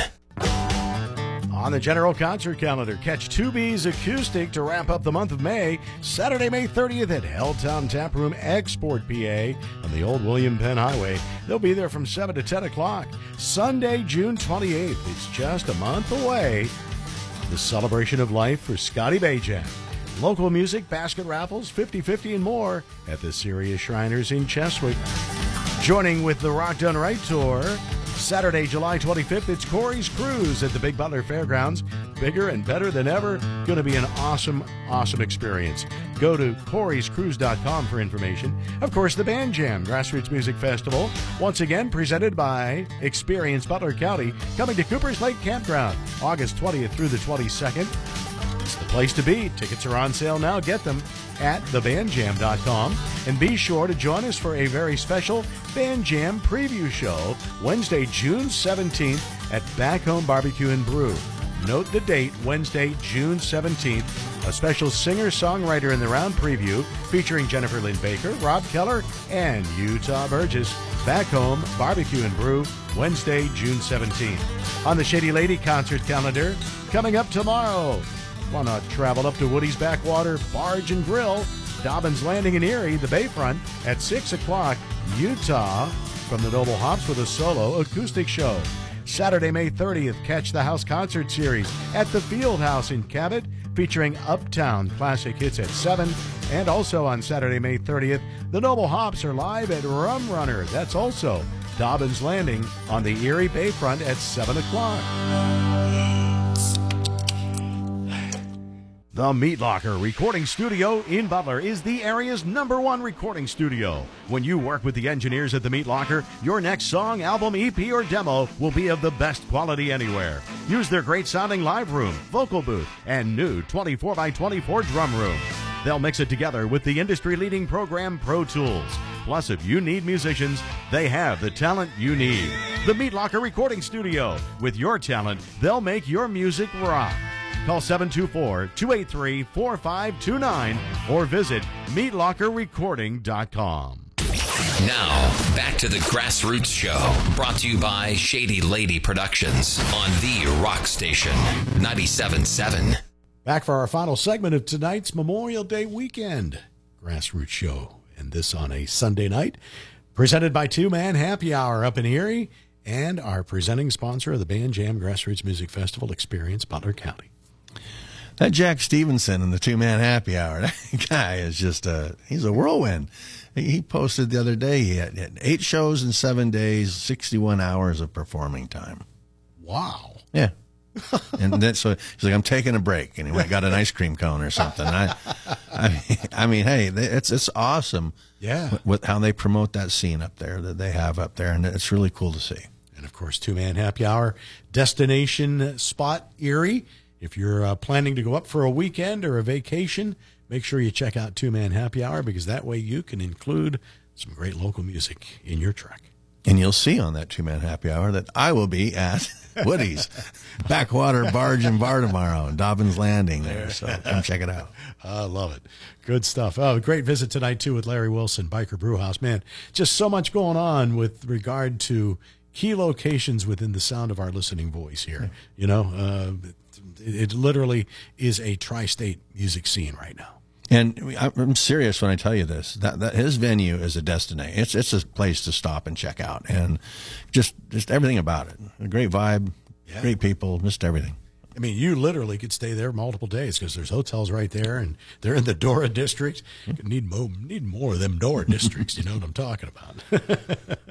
On the General Concert Calendar, catch two B's Acoustic to wrap up the month of May, Saturday, May thirtieth at Helltown Tap Room, Export, P A, on the old William Penn Highway. They'll be there from seven to ten o'clock. Sunday, June twenty-eighth, it's just a month away, the celebration of life for Scotty Bajak. Local music, basket raffles, fifty-fifty, and more at the Sirius Shriners in Cheswick. Joining with the Rock Done Right Tour, Saturday, July twenty-fifth, it's Corey's Cruise at the Big Butler Fairgrounds. Bigger and better than ever. Going to be an awesome, awesome experience. Go to corey's cruise dot com for information. Of course, the Band Jam Grassroots Music Festival, once again presented by Experience Butler County, coming to Cooper's Lake Campground, August twentieth through the twenty-second. It's the place to be. Tickets are on sale now. Get them at the band jam dot com. And be sure to join us for a very special Band Jam preview show Wednesday, June seventeenth at Back Home Barbecue and Brew. Note the date, Wednesday, June seventeenth. A special singer-songwriter in the round preview featuring Jennifer Lynn Baker, Rob Keller, and Utah Burgess. Back Home Barbecue and Brew, Wednesday, June seventeenth. On the Shady Lady Concert Calendar, coming up tomorrow. Why not travel up to Woody's Backwater Barge and Grill, Dobbins Landing in Erie, the Bayfront, at six o'clock, Utah, from the Noble Hops with a solo acoustic show. Saturday, May thirtieth, catch the House Concert Series at the Field House in Cabot, featuring Uptown classic hits at seven. And also on Saturday, May thirtieth, the Noble Hops are live at Rum Runner. That's also Dobbins Landing on the Erie Bayfront at seven o'clock. The Meat Locker Recording Studio in Butler is the area's number one recording studio. When you work with the engineers at the Meat Locker, your next song, album, E P, or demo will be of the best quality anywhere. Use their great sounding live room, vocal booth, and new twenty-four by twenty-four drum room. They'll mix it together with the industry-leading program Pro Tools. Plus, if you need musicians, they have the talent you need. The Meat Locker Recording Studio. With your talent, they'll make your music rock. Call seven two four, two eight three, four five two nine or visit meat locker recording dot com. Now, back to the Grassroots Show, brought to you by Shady Lady Productions on the Rock Station ninety-seven point seven. Back for our final segment of tonight's Memorial Day weekend Grassroots Show, and this on a Sunday night, presented by Two Man Happy Hour up in Erie, and our presenting sponsor of the Band Jam Grassroots Music Festival, Experience Butler County. That Jack Stevenson and the Two Man Happy Hour, that guy is just a, he's a whirlwind. He posted the other day, he had, had eight shows in seven days, sixty-one hours of performing time. Wow. Yeah. And then, so he's like, I'm taking a break. And he went, got an ice cream cone or something. I, I mean, I mean, hey, it's, it's awesome. Yeah. With how they promote that scene up there that they have up there. And it's really cool to see. And of course, Two Man Happy Hour, destination spot Erie. If you're uh, planning to go up for a weekend or a vacation, make sure you check out Two Man Happy Hour, because that way you can include some great local music in your trek. And you'll see on that Two Man Happy Hour that I will be at Woody's Backwater Barge and Bar tomorrow, Dobbins Landing there. So come check it out. I love it. Good stuff. Oh, great visit tonight, too, with Larry Wilson, Biker Brewhouse. Man, just so much going on with regard to key locations within the sound of our listening voice here. You know, uh, it, it literally is a tri-state music scene right now. And I'm serious when I tell you this. That, that his venue is a destination. It's it's a place to stop and check out, and just just everything about it. A great vibe, yeah. Great people, just everything. I mean, you literally could stay there multiple days because there's hotels right there, and they're in the Dora district. You need more, need more of them Dora districts. You know what I'm talking about.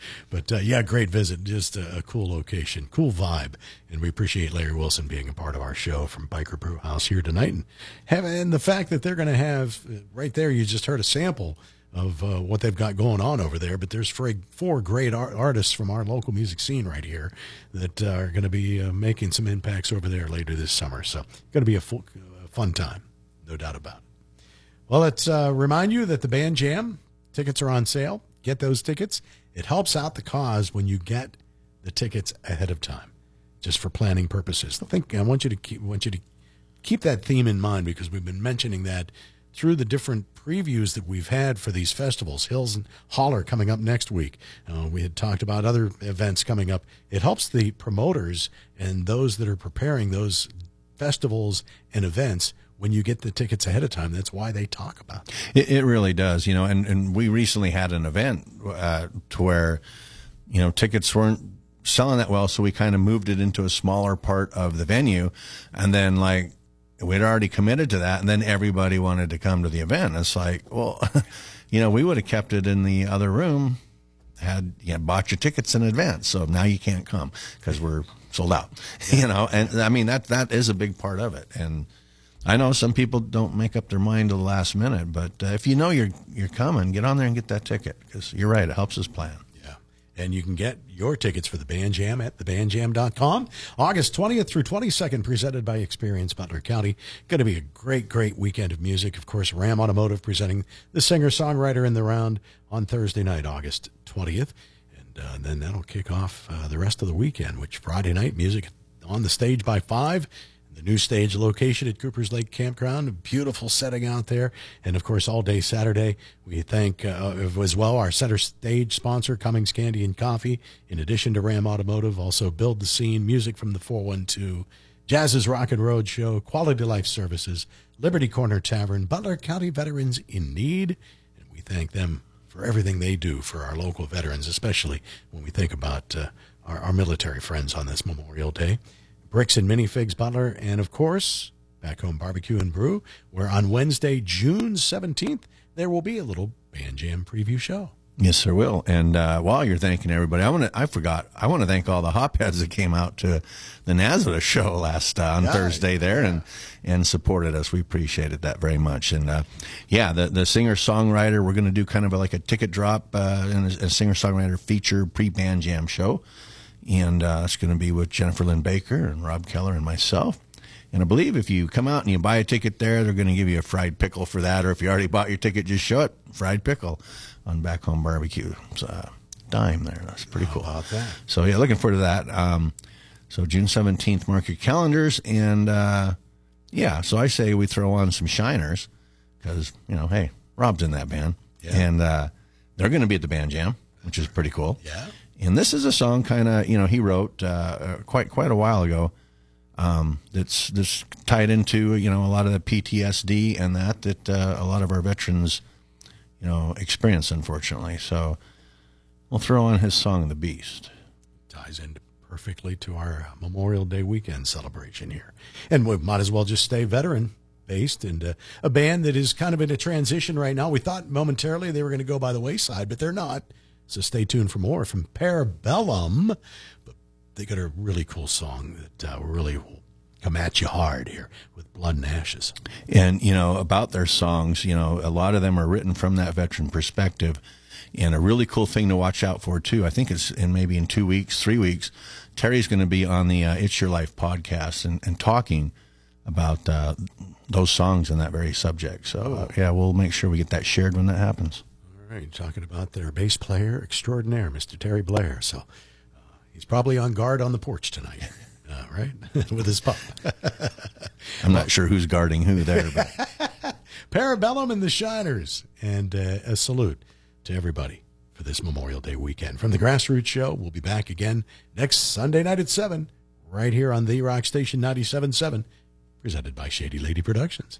But, uh, yeah, great visit. Just a, a cool location, cool vibe. And we appreciate Larry Wilson being a part of our show from Biker Brew House here tonight. And, have, and the fact that they're going to have, right there, you just heard a sample of uh, what they've got going on over there. But there's four, four great art- artists from our local music scene right here that uh, are going to be uh, making some impacts over there later this summer. So going to be a full, uh, fun time, no doubt about it. Well, let's uh, remind you that the Band Jam tickets are on sale. Get those tickets. It helps out the cause when you get the tickets ahead of time, just for planning purposes. I think I want you to keep want you to keep that theme in mind, because we've been mentioning that through the different previews that we've had for these festivals. Hills and Holler coming up next week. Uh, we had talked about other events coming up. It helps the promoters and those that are preparing those festivals and events when you get the tickets ahead of time. That's why they talk about it. It, it really does, you know, and, and we recently had an event uh, to where, you know, tickets weren't selling that well, so we kind of moved it into a smaller part of the venue, and then, like, we'd already committed to that, and then everybody wanted to come to the event. It's like, well, you know, we would have kept it in the other room, had you know, bought your tickets in advance, so now you can't come because we're sold out, you know, and I mean, that that is a big part of it. And I know some people don't make up their mind to the last minute, but uh, if you know you're you're coming, get on there and get that ticket, because you're right, it helps us plan. Yeah, and you can get your tickets for the Band Jam at the band jam dot com. August twentieth through twenty-second, presented by Experience Butler County. Going to be a great, great weekend of music. Of course, Ram Automotive presenting the singer-songwriter in the round on Thursday night, August twentieth. And uh, then that'll kick off uh, the rest of the weekend, which Friday night, music on the stage by five. The new stage location at Cooper's Lake Campground, a beautiful setting out there. And, of course, all day Saturday, we thank uh, as well our center stage sponsor, Cummings Candy and Coffee, in addition to Ram Automotive, also Build the Scene, music from the four one two, Jazz's Rock and Road Show, Quality Life Services, Liberty Corner Tavern, Butler County Veterans in Need. And we thank them for everything they do for our local veterans, especially when we think about uh, our, our military friends on this Memorial Day. Bricks and Minifigs Butler, and, of course, Back Home Barbecue and Brew, where on Wednesday, June seventeenth, there will be a little Band Jam preview show. Yes, there will. And uh, while you're thanking everybody, I want to, I forgot, I want to thank all the hopheads that came out to the Nazareth show last uh, on yeah, Thursday there yeah. and and supported us. We appreciated that very much. And, uh, yeah, the, the singer-songwriter, we're going to do kind of a, like a ticket drop uh, and a, a singer-songwriter feature pre-Band Jam show. And uh, it's going to be with Jennifer Lynn Baker and Rob Keller and myself. And I believe if you come out and you buy a ticket there, they're going to give you a fried pickle for that. Or if you already bought your ticket, just show it, fried pickle on Back Home Barbecue. It's a dime there. That's pretty cool. How about that? So, yeah, looking forward to that. Um, so June seventeenth, mark your calendars. And, uh, yeah, so I say we throw on some Shiners because, you know, hey, Rob's in that band. Yeah. And uh, they're going to be at the Band Jam, which is pretty cool. Yeah. And this is a song kind of, you know, he wrote uh, quite quite a while ago um, that's, that's tied into, you know, a lot of the P T S D and that that uh, a lot of our veterans, you know, experience, unfortunately. So we'll throw on his song, The Beast. Ties in perfectly to our Memorial Day weekend celebration here. And we might as well just stay veteran-based, and uh, a band that is kind of in a transition right now. We thought momentarily they were going to go by the wayside, but they're not. So stay tuned for more from Parabellum. But they got a really cool song that uh, really will come at you hard here with Blood and Ashes. And, you know, about their songs, you know, a lot of them are written from that veteran perspective. And a really cool thing to watch out for, too, I think it's in maybe in two weeks, three weeks, Terry's going to be on the uh, It's Your Life podcast and, and talking about uh, those songs and that very subject. So, uh, yeah, we'll make sure we get that shared when that happens. All right, talking about their bass player extraordinaire, Mister Terry Blair. So uh, he's probably on guard on the porch tonight, uh, right, with his pup. I'm not sure who's guarding who there, but Parabellum and the Shiners, and uh, a salute to everybody for this Memorial Day weekend. From the Grassroots Show, we'll be back again next Sunday night at seven, right here on The Rock Station ninety-seven point seven, presented by Shady Lady Productions.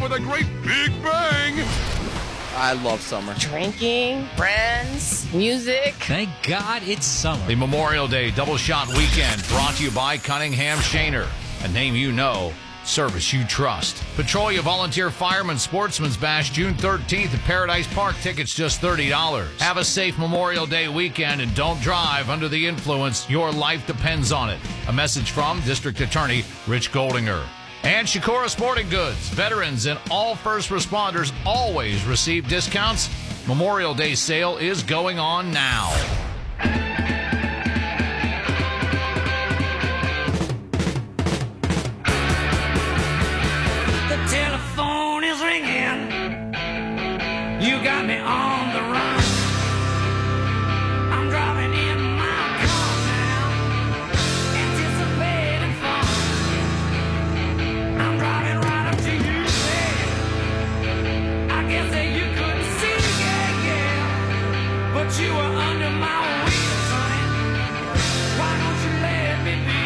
with a great big bang. I love summer. Drinking, friends, music. Thank God it's summer. The Memorial Day Double Shot Weekend brought to you by Cunningham Shaner, a name you know, service you trust. Petrolia Volunteer Fireman Sportsman's Bash June thirteenth at Paradise Park. Tickets just thirty dollars. Have a safe Memorial Day weekend and don't drive under the influence. Your life depends on it. A message from District Attorney Rich Goldinger. And Shakura Sporting Goods. Veterans and all first responders always receive discounts. Memorial Day sale is going on now. The telephone is ringing. You got me on the run. I'm driving in my car now, anticipating fun. I'm driving right up to you, babe. I guess that you couldn't see, yeah, yeah. But you were under my wheels, honey. Why don't you let me be?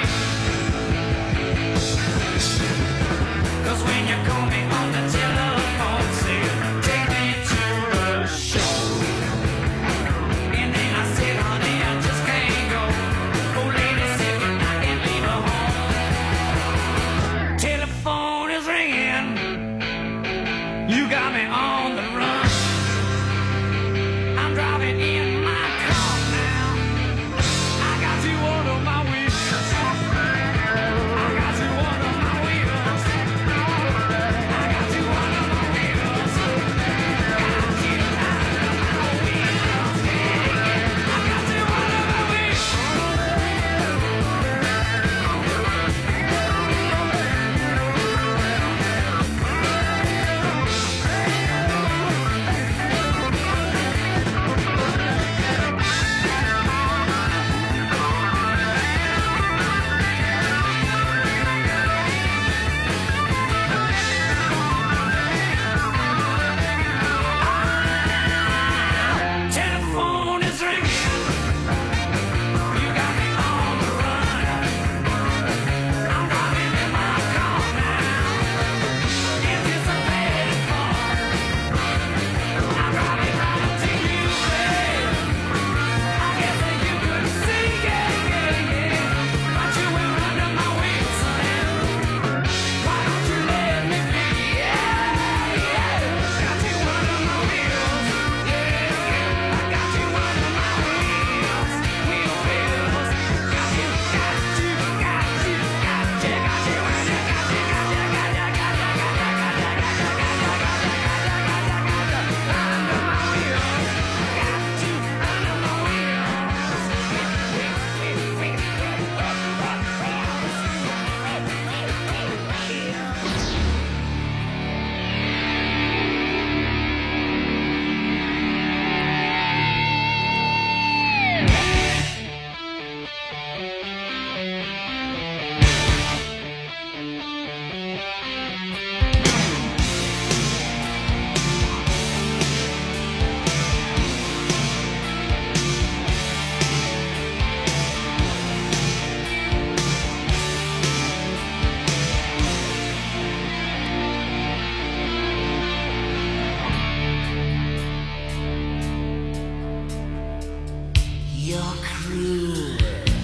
'Cause when you call me on the telephone, say, take me to the show. And then I said, honey, I just can't go. Oh, lady said, I can't leave her home. Telephone is ringing. You got me on the run. I'm driving in my car now. I got you under my wheels. I got you under my wheels. I got you under my wheels. Got you under my wheels. I got you under my wheels. Telephone is ringing. You got me on the run. I'm driving in my car now, anticipating fun. I'm driving right up to you, babe. I guess that you couldn't see, yeah, yeah, yeah. But you were under my wheels, honey. Why don't you let me be? Yeah, yeah. Got you under my wheels, yeah, yeah. I got you under my wheels, wheel wheels. Got you, got you, got you, got you, got you under, got you, got you, got you, got you, got you, got you, got you, got you, got you, got you, got you, got you, got you, under my wheels. Got you under my Your cruel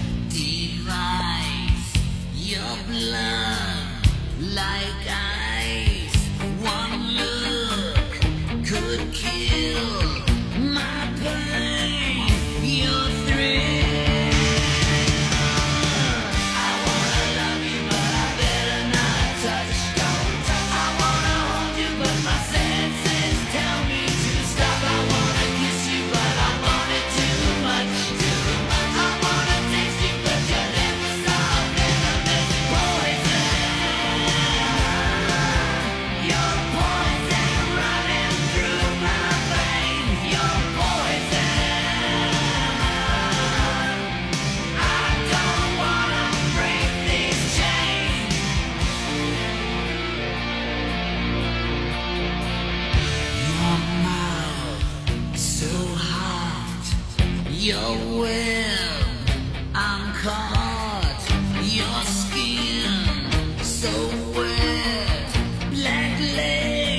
device, your blood like ice. One look could kill my pain. Your thrill. I wanna love you, but I better not touch. Don't touch. I wanna hold you, but my senses tell me to stop. I wanna kiss you, but I want it too much. I wanna taste you, but your lips are venomous poison. Your poison running through my veins. Your poison. I don't wanna break these chains. Your mouth so hot. Your web, I'm caught. Your skin so wet. Black legs.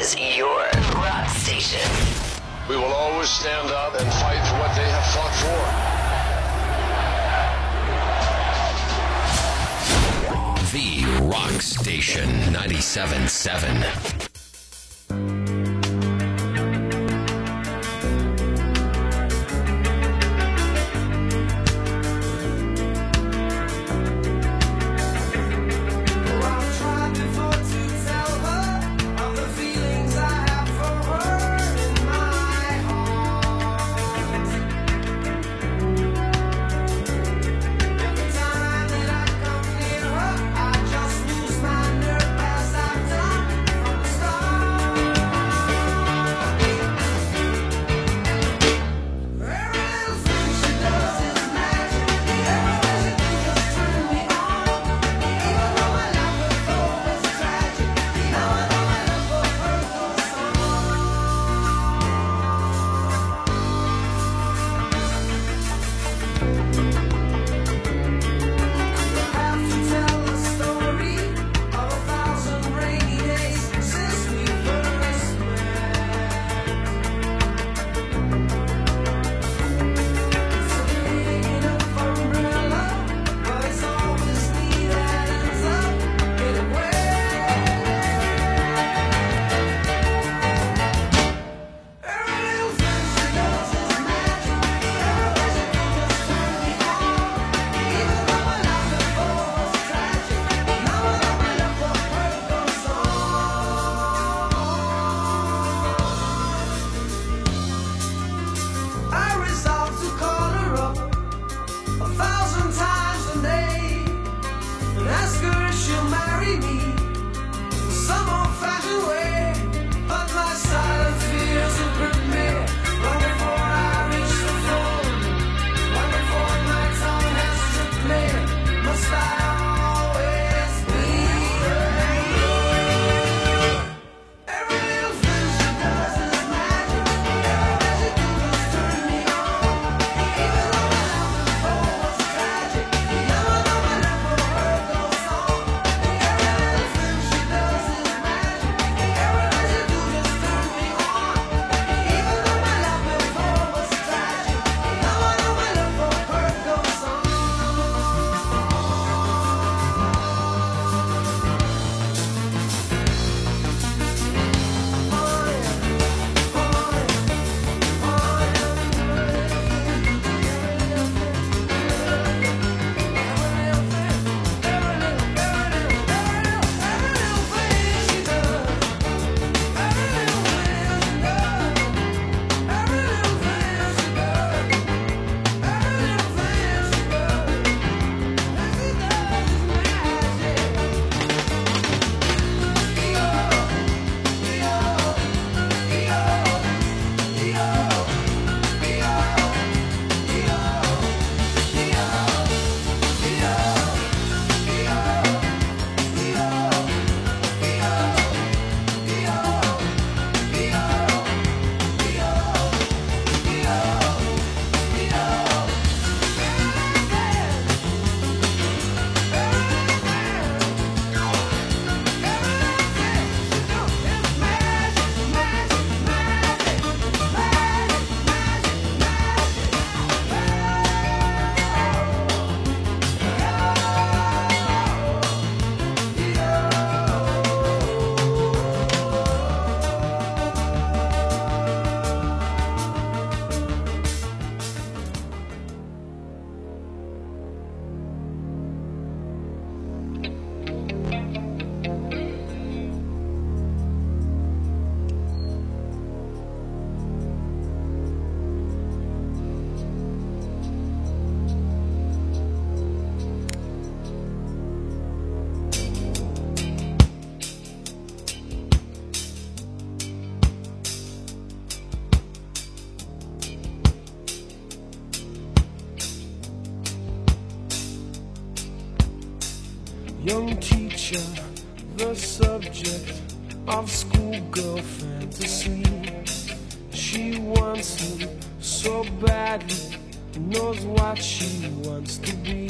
is your rock station. We will always stand up and fight for what they have fought for. The Rock Station ninety-seven point seven. young teacher, the subject of schoolgirl fantasy. She wants him so badly, knows what she wants to be.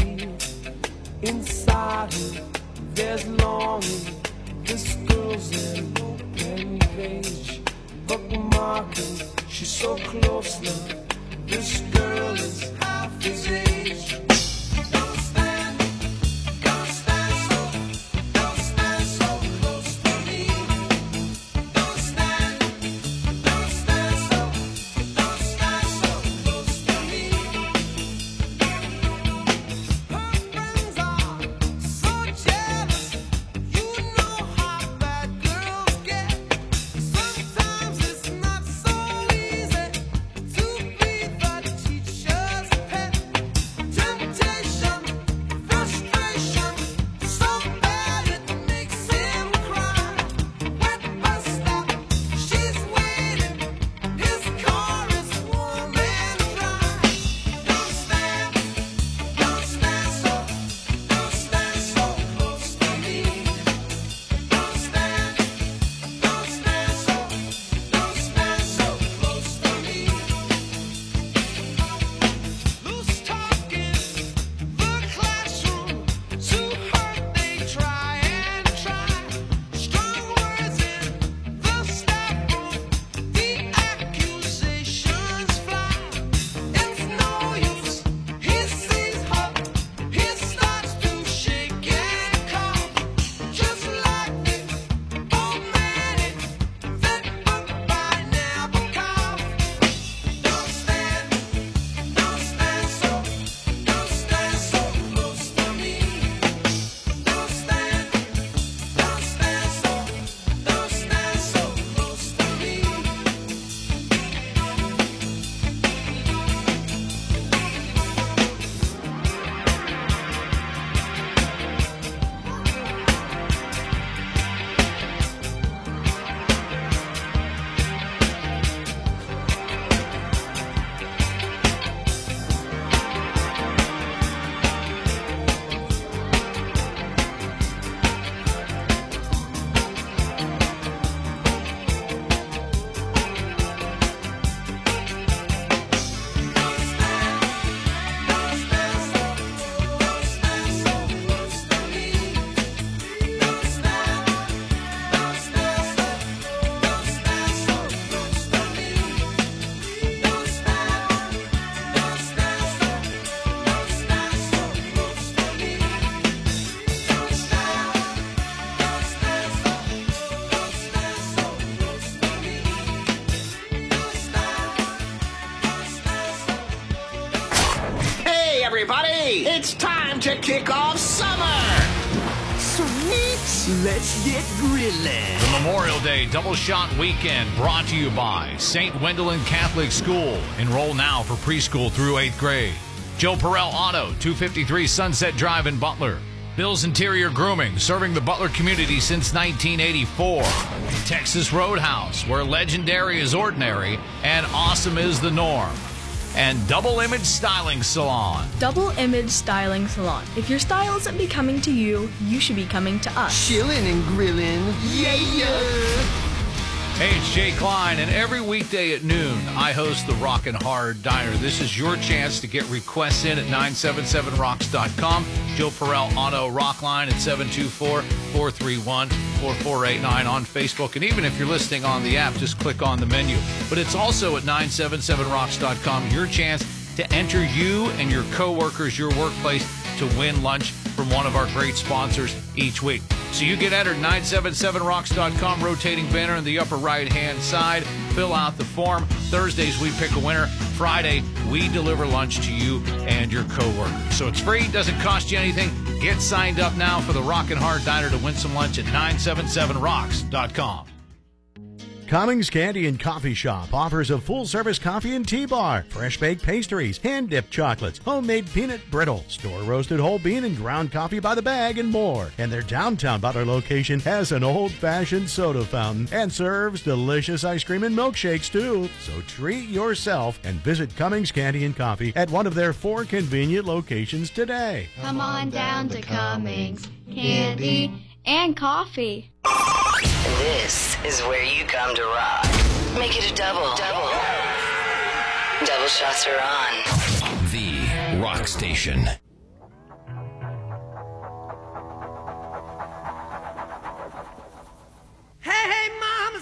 Inside her, there's longing, this girl's an open Penny page, bookmarking. She's so close now. This girl is half his age. Don't stand, don't stand so, don't stand so close to me. Don't stand, don't stand so, don't stand so close to me. Her friends are so jealous. You know how bad girls get. Sometimes it's not so easy to be the teacher's pet. Temptation, frustration, so bad it makes him cry. Wet bus stop, she's waiting. His car is warm and dry. Don't stand, don't stand so, don't stand so close to me. Don't stand, don't stand so, don't stand so close to me. Loose talk is the classroom. To hurt they try and try. Strong words in the staff room. The accusations fly. It's no use. He sees her. He starts to shake and cough. Just like the old man in that book by Nabokov. Don't stand, don't stand so, don't stand so close to me. Don't stand, don't stand so, don't stand so close to me. Hey, everybody! It's time to kick off summer! Sweet! Let's get grilling! The Memorial Day Double Shot Weekend brought to you by Saint Wendelin Catholic School. Enroll now for preschool through eighth grade. Joe Perel Auto, two fifty-three Sunset Drive in Butler. Bill's Interior Grooming, serving the Butler community since nineteen eighty-four. Texas Roadhouse, where legendary is ordinary and awesome is the norm. And Double Image Styling Salon. Double Image Styling Salon. If your style isn't becoming to you, you should be coming to us. Chillin' and grillin'. Yeah, yeah! Hey, it's Jay Klein, and every weekday at noon, I host the Rockin' Hard Diner. This is your chance to get requests in at nine seven seven rocks dot com. Joe Perel Auto Rock Line at seven two four, four three one, four four eight nine on Facebook. And even if you're listening on the app, just click on the menu. But it's also at nine seven seven rocks dot com, your chance to enter you and your coworkers, your workplace, to win lunch from one of our great sponsors each week. So you get entered, nine seven seven rocks dot com, rotating banner in the upper right-hand side. Fill out the form. Thursdays, we pick a winner. Friday, we deliver lunch to you and your coworkers. So it's free, doesn't cost you anything. Get signed up now for the Rockin' Hard Diner to win some lunch at nine seven seven rocks dot com. Cummings Candy and Coffee Shop offers a full-service coffee and tea bar, fresh-baked pastries, hand-dipped chocolates, homemade peanut brittle, store-roasted whole bean and ground coffee by the bag, and more. And their downtown Butler location has an old-fashioned soda fountain and serves delicious ice cream and milkshakes, too. So treat yourself and visit Cummings Candy and Coffee at one of their four convenient locations today. Come on down to Cummings Candy and Coffee. This is where you come to rock. Make it a double. Double. Double shots are on. The Rock Station. Hey, hey, mama.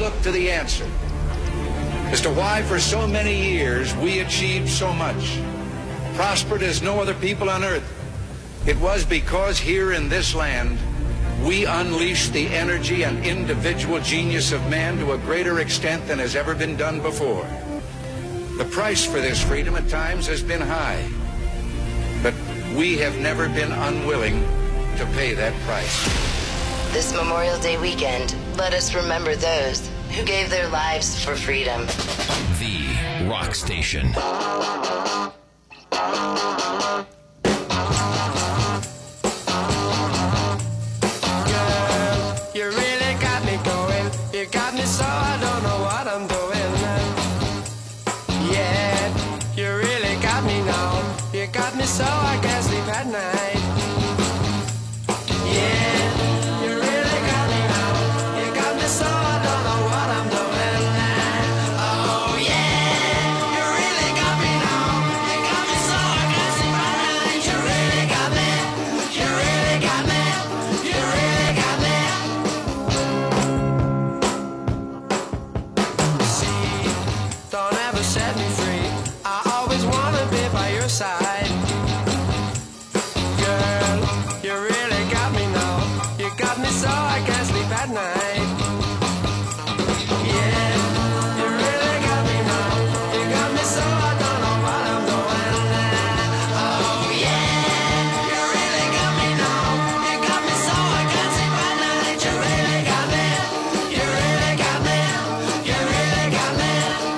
look to the answer as to why for so many years we achieved so much, prospered as no other people on earth. It was because here in this land we unleashed the energy and individual genius of man to a greater extent than has ever been done before. The price for this freedom at times has been high, but we have never been unwilling to pay that price. This Memorial Day weekend, let us remember those who gave their lives for freedom. The Rock Station. You really got me going. You got me so I don't know what I'm doing. Yeah, you really got me now. You got me so I can't sleep at night. Yeah, you really got me now. You got me so I don't know what I'm doing. Oh yeah, you really got me now. You got me so I can't sleep at night. You really got me. You really got me. You really got me. Don't ever set me free. I always wanna be by your side. Girl, you really got me now. You got me so I can't sleep at night. Yeah, you really got me now. You got me so I don't know what I'm doing. Oh yeah, you really got me now. You got me so I can't sleep at night. You really got me. You really got me. You really got me.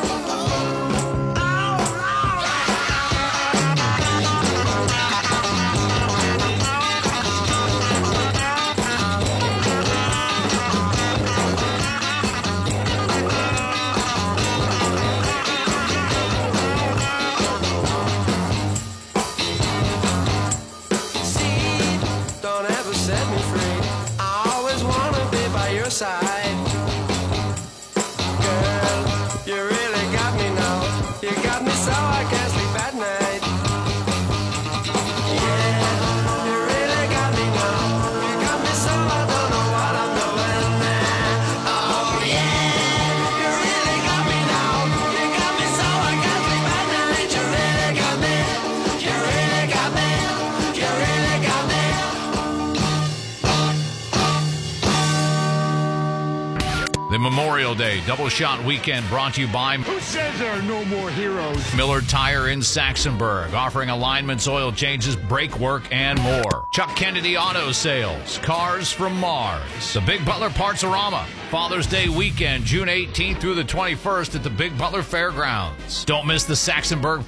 Don't ever set me free. I always wanna be by your side. Girl, you really got me now. You got me so I can't sleep at night. Yeah, you really got me now. You got me so I don't know what I'm doing. Oh yeah, you really got me now. You got me so I can't sleep at night. You really got me. You really got me. You really got me. The Memorial Day Double Shot Weekend brought to you by Who says there are no more heroes? Miller Tire in Saxonburg, offering alignments, oil changes, brake work, and more. Chuck Kennedy Auto Sales, Cars from Mars. The Big Butler Parts-A-Rama, Father's Day Weekend, June eighteenth through the twenty-first at the Big Butler Fairgrounds. Don't miss the Saxonburg